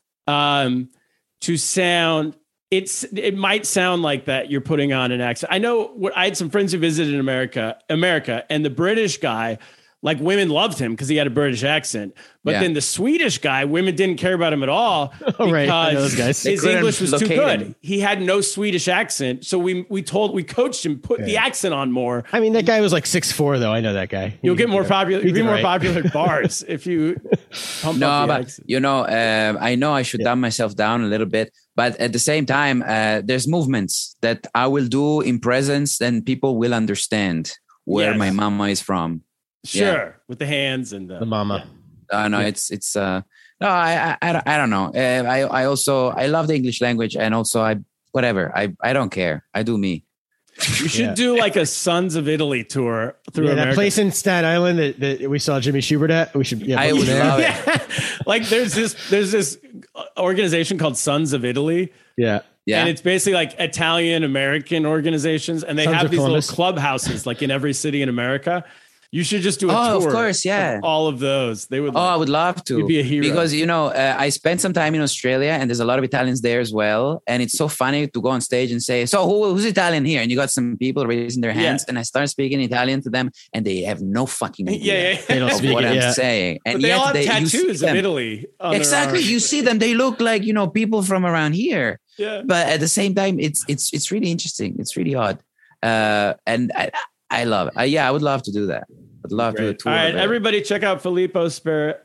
Speaker 4: um, to sound. It's it might sound like that you're putting on an accent. I know what I had some friends who visited in America, America, and the British guy, like women loved him because he had a British accent. But
Speaker 6: Yeah.
Speaker 4: then the Swedish guy, women didn't care about him at all
Speaker 5: Oh, right. I know
Speaker 4: because
Speaker 5: those guys.
Speaker 4: his
Speaker 6: They couldn't
Speaker 4: English was too
Speaker 6: locate
Speaker 4: good.
Speaker 6: him.
Speaker 4: He had no Swedish accent, so we we told we coached him put the accent on more.
Speaker 5: I mean, that guy was like six foot four, though. I know that guy.
Speaker 4: You'll get more popular.
Speaker 5: He
Speaker 4: You'll be
Speaker 5: did
Speaker 4: more
Speaker 5: right.
Speaker 4: popular at bars if you pump
Speaker 6: No,
Speaker 4: up the
Speaker 6: but
Speaker 4: accent.
Speaker 6: you know, uh, I know I should dumb myself down a little bit, but at the same time, uh, there's movements that I will do in presence, and people will understand where
Speaker 4: Yes.
Speaker 6: my mama is from.
Speaker 4: Sure,
Speaker 6: Yeah.
Speaker 4: with the hands and the,
Speaker 5: The mama.
Speaker 6: Uh, no, it's it's uh, no, I I, I, don't, I don't know. Uh, I I also I love the English language, and also I whatever I I don't care. I do me.
Speaker 4: You should
Speaker 5: Yeah.
Speaker 4: do like a Sons of Italy tour through
Speaker 5: Yeah,
Speaker 4: America.
Speaker 5: that place in Staten Island that, that we saw Jimmy Schubert at. We should. Yeah,
Speaker 6: I
Speaker 5: book
Speaker 6: would
Speaker 5: there.
Speaker 6: love it.
Speaker 4: Yeah. Like there's this there's this organization called Sons of Italy.
Speaker 5: Yeah.
Speaker 6: Yeah,
Speaker 4: And it's basically like Italian American organizations, and they
Speaker 5: Sons
Speaker 4: have
Speaker 5: of
Speaker 4: these
Speaker 5: Columbus.
Speaker 4: little clubhouses like in every city in America. You should just do a
Speaker 6: Oh, of
Speaker 4: tour.
Speaker 6: course, yeah.
Speaker 4: of all of those. They would.
Speaker 6: Oh,
Speaker 4: like-
Speaker 6: I would love to.
Speaker 4: You'd be a hero.
Speaker 6: Because, you know, uh, I spent some time in Australia and there's a lot of Italians there as well. And it's so funny to go on stage and say, so who, who's Italian here? And you got some people raising their hands and I start speaking Italian to them and they have no fucking idea
Speaker 4: yeah, yeah.
Speaker 5: They don't
Speaker 6: of
Speaker 5: speak
Speaker 6: what
Speaker 5: it,
Speaker 6: I'm
Speaker 5: yeah.
Speaker 6: saying. And
Speaker 4: But they
Speaker 6: yet
Speaker 4: all have
Speaker 6: they, you see
Speaker 4: tattoos of
Speaker 6: them.
Speaker 4: Italy. on their
Speaker 6: Exactly.
Speaker 4: arms.
Speaker 6: You see them. They look like, you know, people from around here.
Speaker 4: Yeah.
Speaker 6: But at the same time, it's it's it's really interesting. It's really odd. Uh, and I, I love it. I, yeah, I would love to do that. I'd love to do a
Speaker 4: Great.
Speaker 6: tour.
Speaker 4: All right,
Speaker 6: of it.
Speaker 4: everybody, check out Filippo Sper-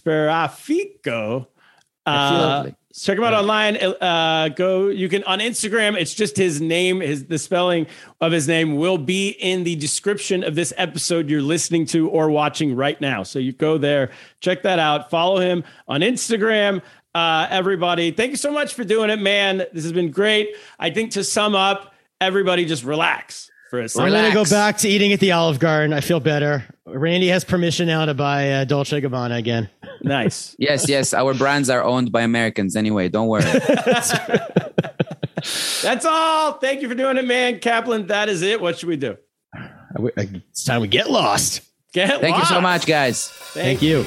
Speaker 4: Sperafico.
Speaker 6: That's
Speaker 4: Uh,
Speaker 6: lovely.
Speaker 4: check him out online. Uh, go. You can on Instagram. It's just his name. His the spelling of his name will be in the description of this episode you're listening to or watching right now. So you go there, check that out. Follow him on Instagram. Uh, everybody, thank you so much for doing it, man. This has been great. I think to sum up, everybody just relax for a
Speaker 5: I'm
Speaker 4: second.
Speaker 5: going to go
Speaker 6: Relax.
Speaker 5: back to eating at the Olive Garden. I feel better. Randy has permission now to buy uh, Dolce Gabbana again.
Speaker 4: Nice.
Speaker 6: Yes, yes. Our brands are owned by Americans anyway. Don't worry.
Speaker 4: That's all. Thank you for doing it, man. Kaplan, that is it. What should we do?
Speaker 5: It's time we get lost.
Speaker 4: Get
Speaker 6: Thank you so
Speaker 4: lost.
Speaker 6: much, guys.
Speaker 5: Thank you.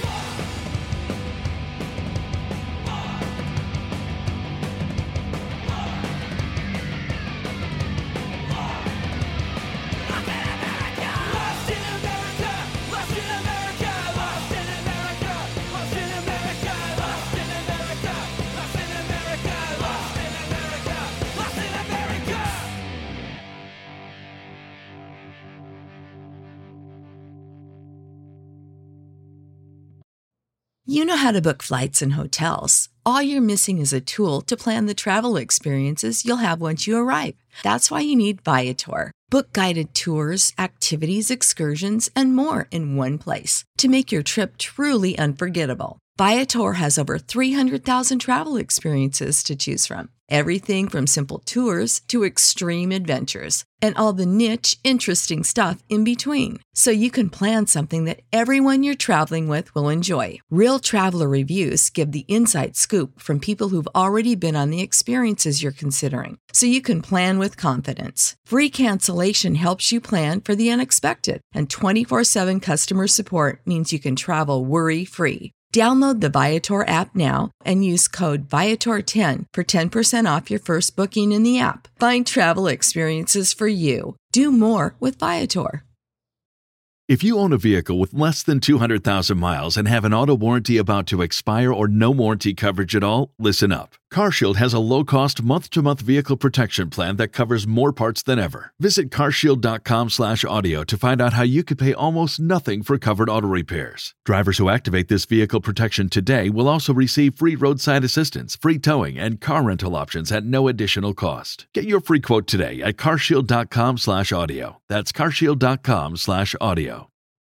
Speaker 7: You know how to book flights and hotels. All you're missing is a tool to plan the travel experiences you'll have once you arrive. That's why you need Viator. Book guided tours, activities, excursions, and more in one place to make your trip truly unforgettable. Viator has over three hundred thousand travel experiences to choose from. Everything from simple tours to extreme adventures and all the niche, interesting stuff in between. So you can plan something that everyone you're traveling with will enjoy. Real traveler reviews give the inside scoop from people who've already been on the experiences you're considering. So you can plan with confidence. Free cancellation helps you plan for the unexpected. And twenty-four seven customer support means you can travel worry-free. Download the Viator app now and use code Viator ten for ten percent off your first booking in the app. Find travel experiences for you. Do more with Viator.
Speaker 8: If you own a vehicle with less than two hundred thousand miles and have an auto warranty about to expire or no warranty coverage at all, listen up. CarShield has a low-cost month-to-month vehicle protection plan that covers more parts than ever. Visit carshield.com slash audio to find out how you could pay almost nothing for covered auto repairs. Drivers who activate this vehicle protection today will also receive free roadside assistance, free towing, and car rental options at no additional cost. Get your free quote today at carshield.com slash audio. That's carshield.com slash audio.